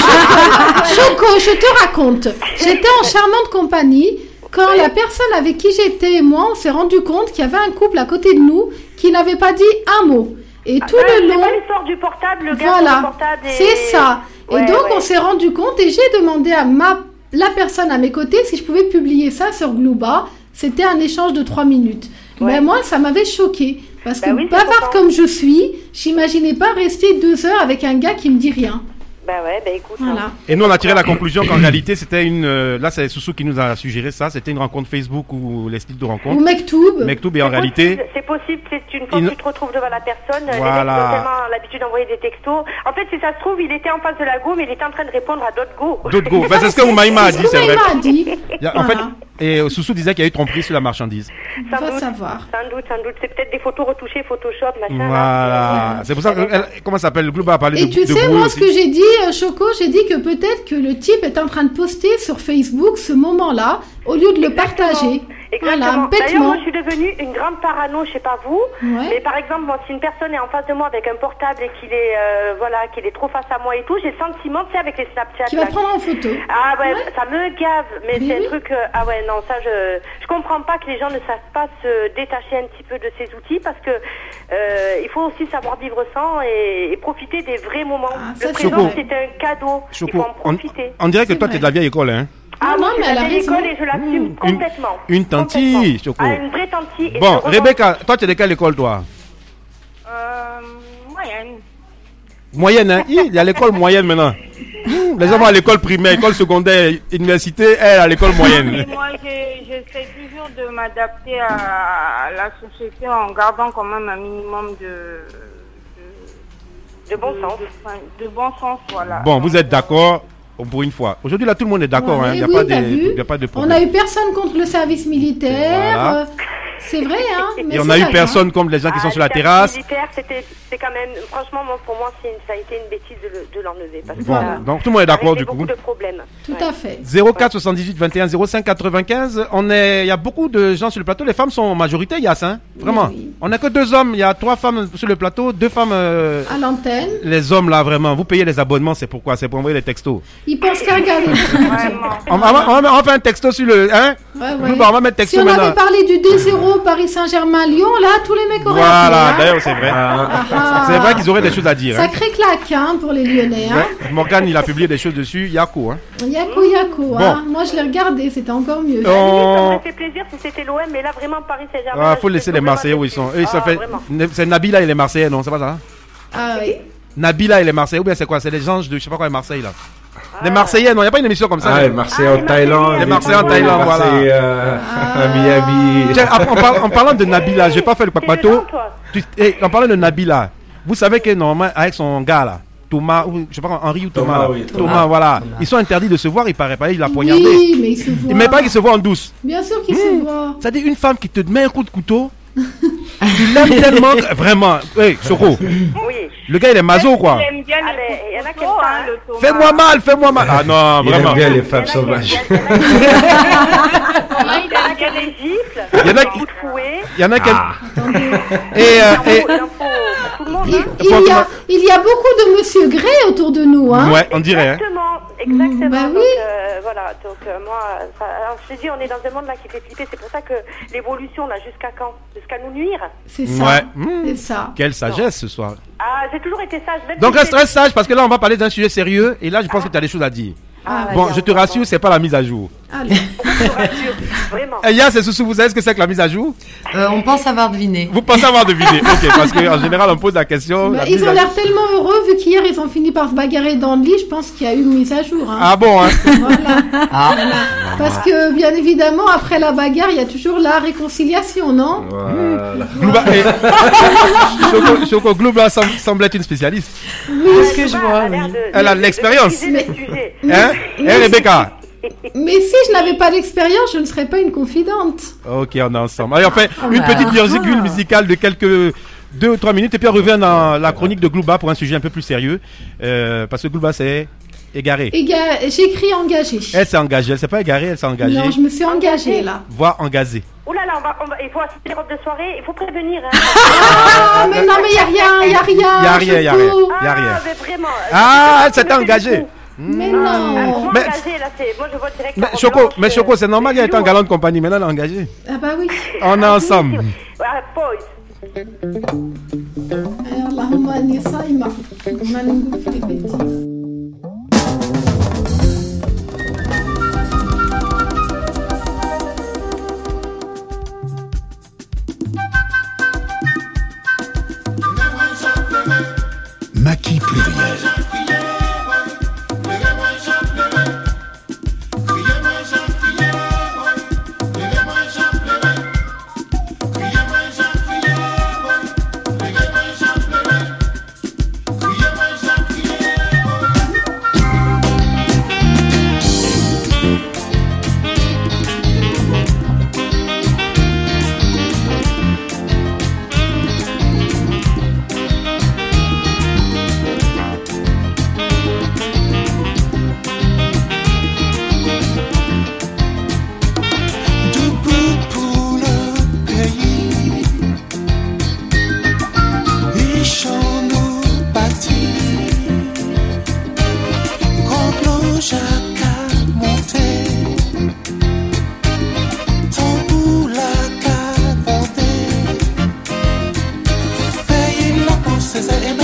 Choco, je te raconte. J'étais en charmante compagnie quand la personne avec qui j'étais et moi, on s'est rendu compte qu'il y avait un couple à côté de nous qui n'avait pas dit un mot. Et tout Ah, le c'est long, pas l'histoire du portable, le gars sur voilà, le portable. et- c'est ça. Et Ouais, donc ouais. on s'est rendu compte et j'ai demandé à ma la personne à mes côtés si je pouvais publier ça sur Glouba. C'était un échange de trois minutes. Ouais. Mais moi, ça m'avait choquée. Parce Bah que oui, c'est bavarde pourtant. comme je suis, j'imaginais pas rester deux heures avec un gars qui me dit rien. Bah ouais, bah écoute. Voilà. Et nous, on a tiré la conclusion qu'en réalité, c'était une. euh, là, c'est Soussou qui nous a suggéré ça. C'était une rencontre Facebook ou les styles de Ou rencontre. Mektoub. Mektoub, et en C'est réalité. possible, c'est possible, c'est une fois Il- que tu te retrouves devant la personne, les Voilà. mecs ont tellement l'habitude d'envoyer des textos. En fait, si ça se trouve, il était en face de la go, mais il était en train de répondre à d'autres go. D'autres go. Ben, c'est ce que Oumaïma a C'est dit, ce c'est que vrai. Maïma a dit. Il y a- en Voilà. fait, et euh, Soussou disait qu'il y a eu tromperie sur la marchandise. On Sans va doute, savoir. sans doute, sans doute. C'est peut-être des photos retouchées, Photoshop, machin. Voilà. là. C'est pour ça que. elle- comment ça s'appelle? Glouba a parlé Et de tu de sais, brouille moi, aussi. ce que j'ai dit, euh, Choco, j'ai dit que peut-être que le type est en train de poster sur Facebook ce moment-là, au lieu de le partager. Exactement. Voilà, D'ailleurs, bêtement. moi, je suis devenue une grande parano, je sais pas vous. Ouais. Mais par exemple, moi, si une personne est en face de moi avec un portable et qu'il est, euh, voilà, qu'il est trop face à moi et tout, j'ai le sentiment, tu sais, avec les Snapchat. Qui va là, te prendre en photo. Ah ouais, Ouais. ça me gave, mais, Mais c'est oui. un truc. euh, ah ouais, non, ça je, je comprends pas que les gens ne savent pas se détacher un petit peu de ces outils parce que euh, il faut aussi savoir vivre sans et, et profiter des vrais moments. Ah, ça, Le c'est présent, vrai. c'est un cadeau. il Choco, faut en on, profiter. on dirait que C'est toi, vrai. tu es de la vieille école, hein. Ah Non, non, mais mais elle a l'école raison. et je l'assume complètement. Une tantille, Complètement. Choco. Ah, une vraie tantille. et Bon, je revendique- Rebecca, toi, tu es de quelle école, toi? Euh, moyenne. Moyenne, hein? Hi, il y a l'école moyenne maintenant. Hmm, Les gens vont à l'école primaire, école secondaire, université, elle à l'école Et moyenne. moi, je- j'essaie toujours de m'adapter à la société en gardant quand même un minimum de... De bon sens. De, de bon sens, voilà. Bon, vous êtes d'accord pour une fois. Aujourd'hui, là, tout le monde est d'accord, hein. Ouais, Il n'y a, oui, pas t'as de- vu. il y a pas de On problème. a eu personne contre le service militaire. Voilà. euh, C'est vrai, hein. mais Et on c'est a eu vrai, personne comme les gens qui sont Ah, sur la le service terrasse. militaire, c'était, c'est quand même, franchement, moi, pour moi, c'est une- ça a été une bêtise de, le- de l'enlever. Parce que Bon, ça- donc tout le monde est ça a d'accord réglé du coup. beaucoup de problèmes. Tout Ouais. à fait. zéro quatre soixante-dix-huit vingt et un zéro cinq quatre-vingt-quinze. On est, il y a beaucoup de gens sur le plateau. Les femmes sont en majorité, Yass, hein. Vraiment. Oui, oui. On n'a que deux hommes. Il y a trois femmes sur le plateau, deux femmes. euh, À l'antenne, Les hommes là, vraiment. Vous payez les abonnements, c'est pourquoi? C'est pour envoyer les textos. ils pensent qu'à regarder. Vraiment. On va, on va- on va faire un texto sur le, hein? Ouais, ouais. Nous, bah, on va mettre Si texto on maintenant. avait parlé du deux zéro Paris Saint-Germain-Lyon, là, tous les mecs auraient Voilà, appelé, hein. d'ailleurs, c'est vrai. Ah. C'est vrai qu'ils auraient des choses à dire. Hein. Sacré claque, hein, pour les Lyonnais, hein. Ouais. Morgane, il a publié des choses dessus. Yako, hein. Yako, Yako, hein. Moi, je l'ai regardé, c'était encore mieux. Ça On... m'aurait fait plaisir si c'était l'O M, mais là, vraiment, Paris Saint-Germain. Ah, là, faut je laisser suis les vraiment Marseillais où ils déçue. sont. Eux, ça Ah, fait. vraiment. C'est Nabila et les Marseillais, non? C'est pas ça? Hein? Ah oui. Nabila et les Marseillais, ou bien c'est quoi? C'est les anges de je sais pas quoi, les Marseillais là. Les Marseillais, non, il n'y a pas une émission comme ça. Ah, là. les Marseillais Ah, en les Thaïlande. Les Marseillais en les Thaïlande, Marseillais, euh, Ah. à Miami. Tiens, en, par- en parlant de Nabila, j'ai pas fait le T'es papato. dedans, toi Tu- eh, en parlant de Nabila, vous savez que normalement, avec son gars là, Thomas, ou je sais pas, Henri ou Thomas, Thomas, là. oui, Thomas, Thomas. voilà. Ils sont interdits de se voir, il paraît pas, il l'a poignardé. Oui, mais ils se voient. Il met pas qu'ils se voient en douce. Bien sûr qu'ils se voient. C'est-à-dire une femme qui te met un coup de couteau, tu l'aimes tellement, que- vraiment. Hey, Choco, Oui. le gars il est maso quoi. J'aime bien Ah, les mais il y en a qui photos, aiment pas, hein, hein. le Thomas. Fais-moi mal, fais-moi mal. Ah non, Il vraiment. aime bien les Il y en femmes a qui- sauvages. il y en a qui- Thomas, il il y en a aime qui bien les les gifles, Il y en a des qui- coups de fouet. Il y en a qui. Ah. Et, Il euh, en faut- et- il en faut pour tout le monde, Il, hein. il y a, il y a beaucoup de Monsieur Gray autour de nous, hein. ouais, on dirait. Hein. Exactement, exactement. Bah donc, oui. euh, voilà, donc euh, moi, ça, alors je te dis, on est dans un monde là qui fait flipper. C'est pour ça que l'évolution là, jusqu'à quand? Jusqu'à nous nuire. C'est ça. Ouais. Mmh. C'est ça. Quelle sagesse ce soir. Ah, j'ai toujours été sage. Même Donc si reste, j'ai- reste sage parce que là on va parler d'un sujet sérieux et là je pense que tu as des choses à dire. Ah, Bon, vas-y, je te on va rassure, voir. c'est pas la mise à jour. Allez. Je vous rassure, vraiment. Et Yass et Soussou, vous savez ce que c'est que la mise à jour? Euh, on pense avoir deviné. Vous pensez avoir deviné? Ok, parce qu'en général, on pose la question. Bah, la ils mise ont à- l'air tellement heureux, vu qu'hier ils ont fini par se bagarrer dans le lit. Je pense qu'il y a eu une mise à jour. Hein. Ah bon, hein? Voilà. Ah. Parce que, bien évidemment, après la bagarre, il y a toujours la réconciliation, non? Voilà. Glouba, eh, Choco, Choco Glouba semble, semble être une spécialiste. Est-ce que je vois, oui. Elle a de l'expérience. Mais... le sujet. Hein? Eh, Rebecca? Mais si je n'avais pas l'expérience, je ne serais pas une confidente. Ok, on est ensemble. Allez, on fait une bah. petite virgule musicale de quelques deux ou trois minutes et puis on revient dans la chronique de Glouba pour un sujet un peu plus sérieux. Euh, parce que Glouba c'est égaré. Éga- J'écris engagé. Elle s'est engagée, elle s'est pas égarée, elle s'est engagée. Non, je me suis engagée là. Voix engagée. Oh là là, on va, on va, il faut assister les robes de soirée, il faut prévenir. Hein. Ah, mais non, mais il n'y a rien, il n'y a rien. Il y a rien, il y a rien. Choco. Y a rien. Ah, mais vraiment. Ah, elle s'est me fait engagée. des coups. Mais Ah, non. pour Mais- m'engager, là, c'est... Moi, je vois direct Mais la robe Choco, blanche, mais Choco, c'est euh, normal, il était en lourd. galant de compagnie, maintenant elle est engagée. Ah bah oui. On est ensemble. Ah, boys. Allahumma anni saïma. Ma langue fait des bêtises. Maquis pluriel. Debout pour le pays, les champs nous bâtis, quand l'eau Jacques a monté, tambour la cabandée, payer la pour ses aînés.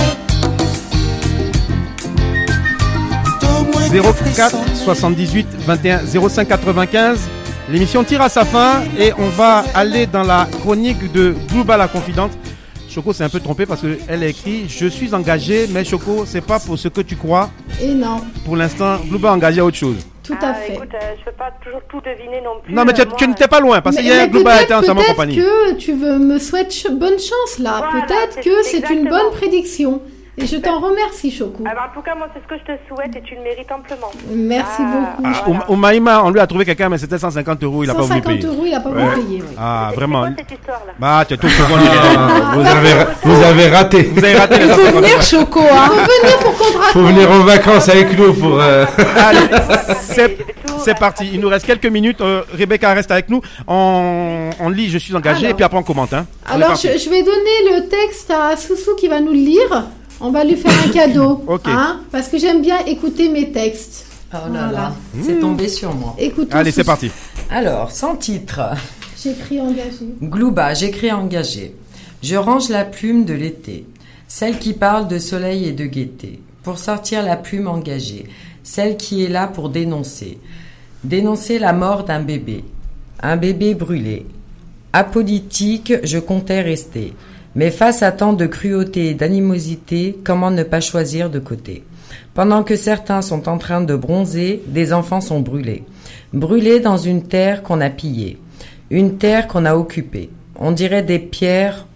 zéro quatre soixante-dix-huit vingt et un zéro cinq quatre-vingt-quinze. L'émission tire à sa fin et on va aller dans la chronique de Glouba la confidente. Choco s'est un peu trompé parce qu'elle a écrit « Je suis engagé, mais Choco, c'est pas pour ce que tu crois. Et non, Pour l'instant, Glouba est engagé à autre chose. tout Ah, à fait. écoute, euh, je peux pas toujours tout deviner non plus. Non, mais tu, euh, moi, tu n'étais pas loin parce que Mais- hier, mais Glouba peut-être- était entièrement en peut-être compagnie. que tu veux me souhaiter ch- bonne chance là. Voilà, peut-être c'est- que c'est une exactement. bonne prédiction. Et je t'en remercie, Choco. Ah, bah, en tout cas, moi, c'est ce que je te souhaite et tu le mérites amplement. Merci Ah, beaucoup. Ah, voilà. au, au Maïma, on lui a trouvé quelqu'un, mais c'était cent cinquante euros, il a pas voulu cent cinquante payer. euros, il n'a pas Ouais. voulu payer. oui. Ah, C'est- vraiment. C'est quoi cette histoire-là? Bah, tu es tout au courant du rien. Ah, vous, avez, vous avez raté. Vous avez raté les Il cent faut cinquante venir, euros. Choco, hein. Faut venir pour qu'on te raconte. Faut venir en vacances avec nous pour. euh, Allez, Je c'est, vais tout c'est parti. Il nous reste quelques minutes. Euh, Rebecca reste avec nous. On, on lit Je suis engagé Alors. et puis après on commente. Hein. On est Alors, parti. je, je vais donner le texte à Soussou qui va nous le lire. On va lui faire un cadeau. Ok. Hein, parce que j'aime bien écouter mes textes. Oh là Voilà. là, c'est tombé sur moi. Écoutons Allez, c'est Soussou. parti. Alors, sans titre. J'écris engagé. Glouba, j'écris engagé. Je range la plume de l'été, celle qui parle de soleil et de gaieté, pour sortir la plume engagée, celle qui est là pour dénoncer. Dénoncer la mort d'un bébé, un bébé brûlé. Apolitique, je comptais rester. Mais face à tant de cruauté et d'animosité, comment ne pas choisir de côté? Pendant que certains sont en train de bronzer, des enfants sont brûlés. Brûlés dans une terre qu'on a pillée. Une terre qu'on a occupée. On dirait des pierres,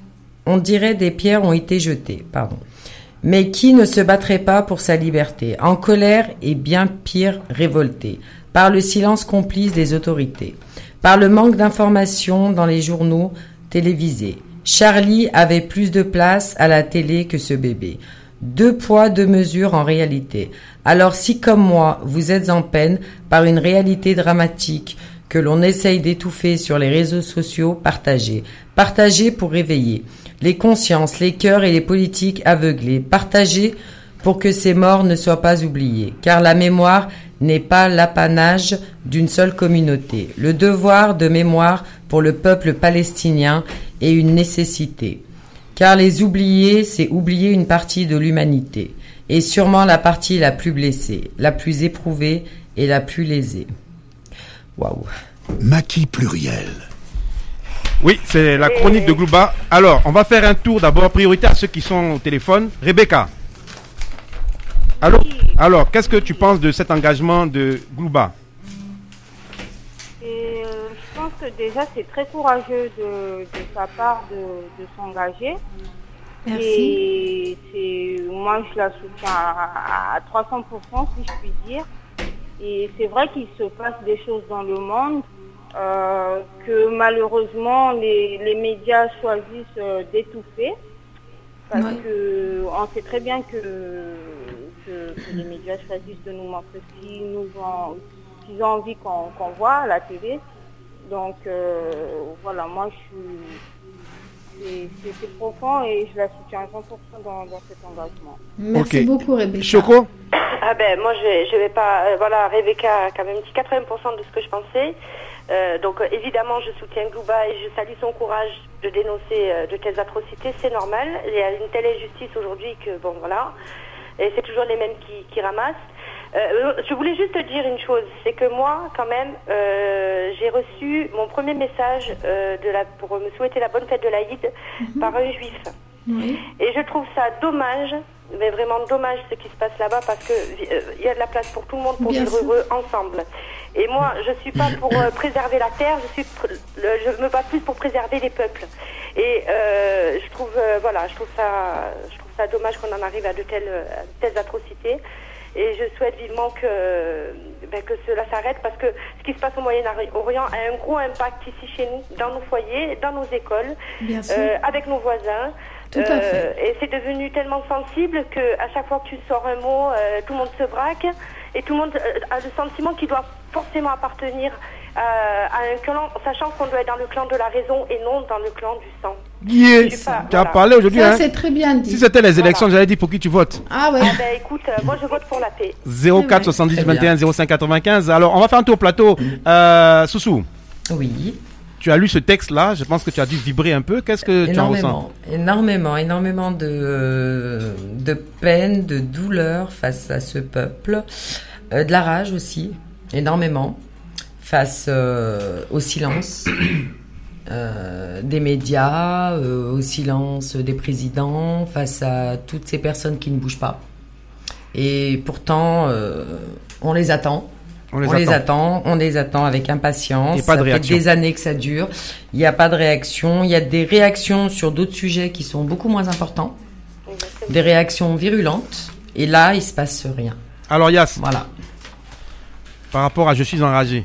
on dirait des pierres ont été jetées, pardon. Mais qui ne se battrait pas pour sa liberté, en colère et bien pire, révolté, par le silence complice des autorités, par le manque d'informations dans les journaux télévisés. Charlie avait plus de place à la télé que ce bébé. Deux poids, deux mesures en réalité. Alors si comme moi, vous êtes en peine par une réalité dramatique que l'on essaye d'étouffer sur les réseaux sociaux, partagez. Partagez pour réveiller les consciences, les cœurs et les politiques aveuglés. Partagez pour que ces morts ne soient pas oubliés. Car la mémoire n'est pas l'apanage d'une seule communauté. Le devoir de mémoire pour le peuple palestinien est une nécessité. Car les oublier, c'est oublier une partie de l'humanité. Et sûrement la partie la plus blessée, la plus éprouvée et la plus lésée. Waouh. Maquis pluriel. Oui, c'est la chronique de Glouba. Alors, on va faire un tour d'abord, priorité à ceux qui sont au téléphone. Rebecca. Allô? Alors, qu'est-ce que tu penses de cet engagement de Glouba? Et, euh, je pense que déjà c'est très courageux de, de sa part de, de s'engager. Merci. Et c'est, moi je la soutiens à, à trois cents pour cent si je puis dire. Et c'est vrai qu'il se passe des choses dans le monde euh, que malheureusement les, les médias choisissent euh, d'étouffer. Parce Ouais. que on sait très bien que, que, que les médias choisissent de nous montrer ce qu'ils nous ont, ce qu'ils ont envie qu'on, qu'on voit à la télé. Donc euh, voilà, moi je suis, c'est, c'est, c'est profond et je la soutiens à cent pour cent dans, dans cet engagement. Merci Ok. beaucoup, Rebecca. Choco? Ah ben moi je vais, je vais pas euh, voilà, Rebecca a quand même dit quatre-vingts pour cent de ce que je pensais. Euh, donc euh, évidemment je soutiens Glouba et je salue son courage de dénoncer euh, de telles atrocités, c'est normal. Il y a une telle injustice aujourd'hui que bon voilà, et c'est toujours les mêmes qui, qui ramassent. Euh, je voulais juste te dire une chose, c'est que moi quand même euh, j'ai reçu mon premier message euh, de la, pour me souhaiter la bonne fête de l'Aïd mm-hmm. par un juif. Oui. Et je trouve ça dommage, mais vraiment dommage ce qui se passe là-bas parce que euh, il y a de la place pour tout le monde pour Bien vivre sûr. heureux ensemble. Et moi, je suis pas pour euh, préserver la terre, je suis, pr- le, je me bats plus pour préserver les peuples. Et euh, je trouve, euh, voilà, je trouve ça, je trouve ça dommage qu'on en arrive à de telles, à de telles atrocités. Et je souhaite vivement que, ben, que cela s'arrête parce que ce qui se passe au Moyen-Orient a un gros impact ici chez nous, dans nos foyers, dans nos écoles, Bien sûr. euh, avec nos voisins. Tout à fait. Et c'est devenu tellement sensible que à chaque fois que tu sors un mot, euh, tout le monde se braque et tout le monde euh, a le sentiment qu'il doit forcément appartenir euh, à un clan, sachant qu'on doit être dans le clan de la raison et non dans le clan du sang. Yes. Je suis pas- Tu as voilà. parlé aujourd'hui, Ça, hein? c'est très bien dit. Si c'était les élections, Voilà. j'allais dire pour qui tu votes. Ah ouais. Ah ben écoute, euh, moi je vote pour la paix. zéro quatre soixante-dix vingt et un zéro cinq quatre-vingt-quinze. Alors, on va faire un tour au plateau. Euh, Soussou, Oui. tu as lu ce texte-là. Je pense que tu as dû vibrer un peu. Qu'est-ce que tu en ressens? Énormément, énormément, énormément de, de peine, de douleur face à ce peuple, euh, de la rage aussi, énormément, face euh, au silence euh, des médias, euh, au silence des présidents, face à toutes ces personnes qui ne bougent pas. Et pourtant, euh, on les attend. On les on attend. les attend, on les attend avec impatience. Et pas de Ça fait réaction. des années que ça dure. Il n'y a pas de réaction. Il y a des réactions sur d'autres sujets qui sont beaucoup moins importants. Des réactions virulentes. Et là, il se passe rien. Alors, Yass, Voilà. par rapport à Je suis enragé.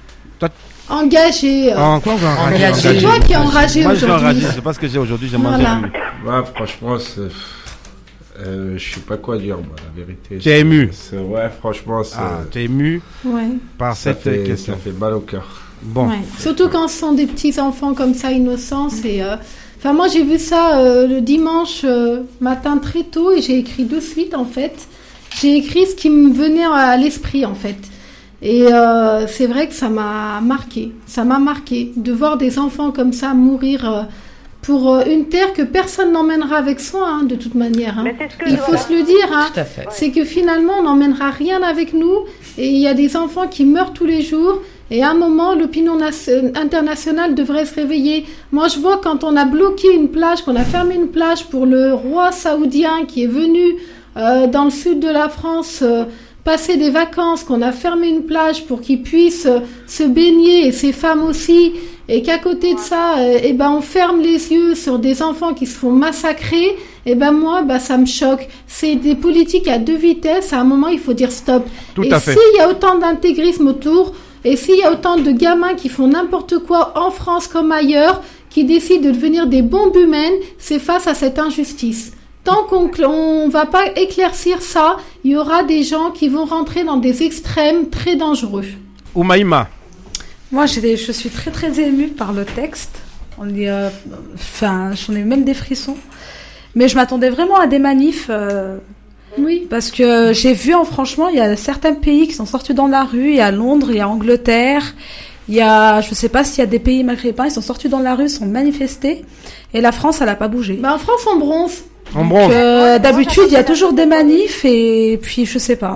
Engagé. euh, En quoi vous enragé, Engagé. C'est toi qui es enragé Moi, je suis aujourd'hui. enragé. Je sais pas ce que j'ai aujourd'hui. J'ai mangé. Voilà. du- Ouais, franchement, c'est... Euh, je sais pas quoi dire, moi, la vérité. Tu es ému. C'est- Ouais, franchement, c'est... Ah, tu es ému Ouais. par ça, cette fait, question. ça fait mal au cœur. Bon. Ouais. Surtout quand ce sont des petits enfants comme ça, innocents. C'est, euh, enfin, moi, j'ai vu ça euh, le dimanche euh, matin très tôt et j'ai écrit de suite, en fait. J'ai écrit ce qui me venait à l'esprit, en fait. Et euh, c'est vrai que ça m'a marqué. Ça m'a marqué de voir des enfants comme ça mourir euh, pour euh, une terre que personne n'emmènera avec soi, hein, de toute manière. Hein. Mais c'est ce que Il je faut vois. se le dire. Hein. Tout à fait. C'est que finalement, on n'emmènera rien avec nous. Et il y a des enfants qui meurent tous les jours. Et à un moment, l'opinion nas- internationale devrait se réveiller. Moi, je vois quand on a bloqué une plage, qu'on a fermé une plage pour le roi saoudien qui est venu euh, dans le sud de la France euh, passer des vacances, qu'on a fermé une plage pour qu'il puisse euh, se baigner, et ses femmes aussi, et qu'à côté de ça, euh, eh ben, on ferme les yeux sur des enfants qui se font massacrer, et ben moi, ben, ça me choque. C'est des politiques à deux vitesses. À un moment, il faut dire stop. Tout et à fait. s'il y a autant d'intégrisme autour, et s'il y a autant de gamins qui font n'importe quoi en France comme ailleurs, qui décident de devenir des bombes humaines, c'est face à cette injustice. Tant qu'on ne va pas éclaircir ça, il y aura des gens qui vont rentrer dans des extrêmes très dangereux. Oumaïma, Moi, j'ai- je suis très très émue par le texte. On est, euh, enfin, j'en ai même des frissons. Mais je m'attendais vraiment à des manifs. euh, Oui. Parce que j'ai vu, en franchement, il y a certains pays qui sont sortis dans la rue. Il y a Londres, il y a Angleterre, il y a, je sais pas s'il y a des pays maghrébins, ils sont sortis dans la rue, sont manifestés. Et la France, elle a pas bougé. Ben, en France, on bronze. en bronze. Euh, D'habitude, il y a toujours des manifs et puis je sais pas.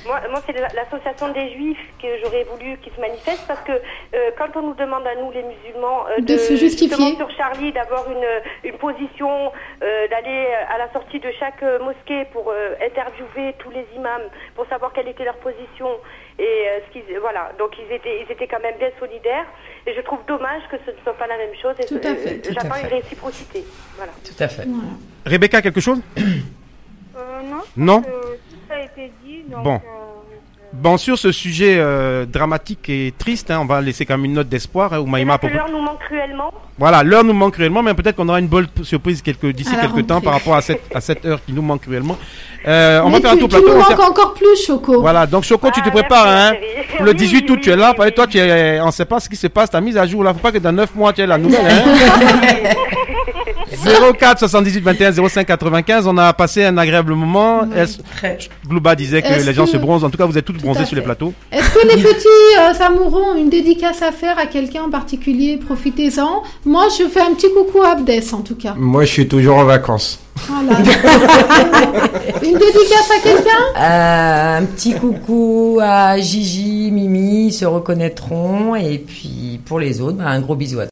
Moi, moi c'est l'association des Juifs que j'aurais voulu qu'ils se manifestent parce que euh, quand on nous demande à nous les musulmans euh, de, de se justifier sur Charlie, d'avoir une, une position, euh, d'aller à la sortie de chaque mosquée pour euh, interviewer tous les imams pour savoir quelle était leur position et euh, ce qu'ils, voilà, donc ils étaient, ils étaient quand même bien solidaires et je trouve dommage que ce ne soit pas la même chose et tout ce, à fait, euh, tout j'attends à fait. une réciprocité. Voilà. Tout à fait. Voilà. Rebecca, quelque chose? Euh, non. Non. Euh, tout ça a été dit. Donc, Bon. euh, Bon, sur ce sujet euh, dramatique et triste, hein, on va laisser quand même une note d'espoir. Hein, où Maïma, que l'heure nous manque cruellement. Voilà, l'heure nous manque cruellement, mais peut-être qu'on aura une bonne surprise quelques, d'ici À la quelques temps rentrée. par rapport à cette, à cette heure qui nous manque cruellement. Euh, on Mais va faire un tu, tour tu plateau. nous on manques fait- encore plus, Choco. Voilà, donc Choco, tu te Ah, prépares, merci, hein. ma chérie. Pour le Oui, dix-huit août, oui, tu es là. oui, Par oui. toi, tu es, on ne sait pas ce qui se passe. Ta mise à jour, là, faut pas que dans neuf mois, tu aies la nouvelle, hein. zéro quatre soixante-dix-huit vingt et un zéro cinq quatre-vingt-quinze. On a passé un agréable moment. Est-ce- Très. Glouba disait que Est-ce les gens que- se bronzent. En tout cas, vous êtes toutes Tout bronzées à sur les fait. plateaux. Est-ce que les petits euh, amoureux ont une dédicace à faire à quelqu'un en particulier? Profitez-en. Moi, je fais un petit coucou à Abdès, en tout cas. Moi, je suis toujours en vacances. Voilà. Une dédicace à quelqu'un? Euh, un petit coucou à Gigi, Mimi, ils se reconnaîtront. Et puis pour les autres, bah, un gros bisou à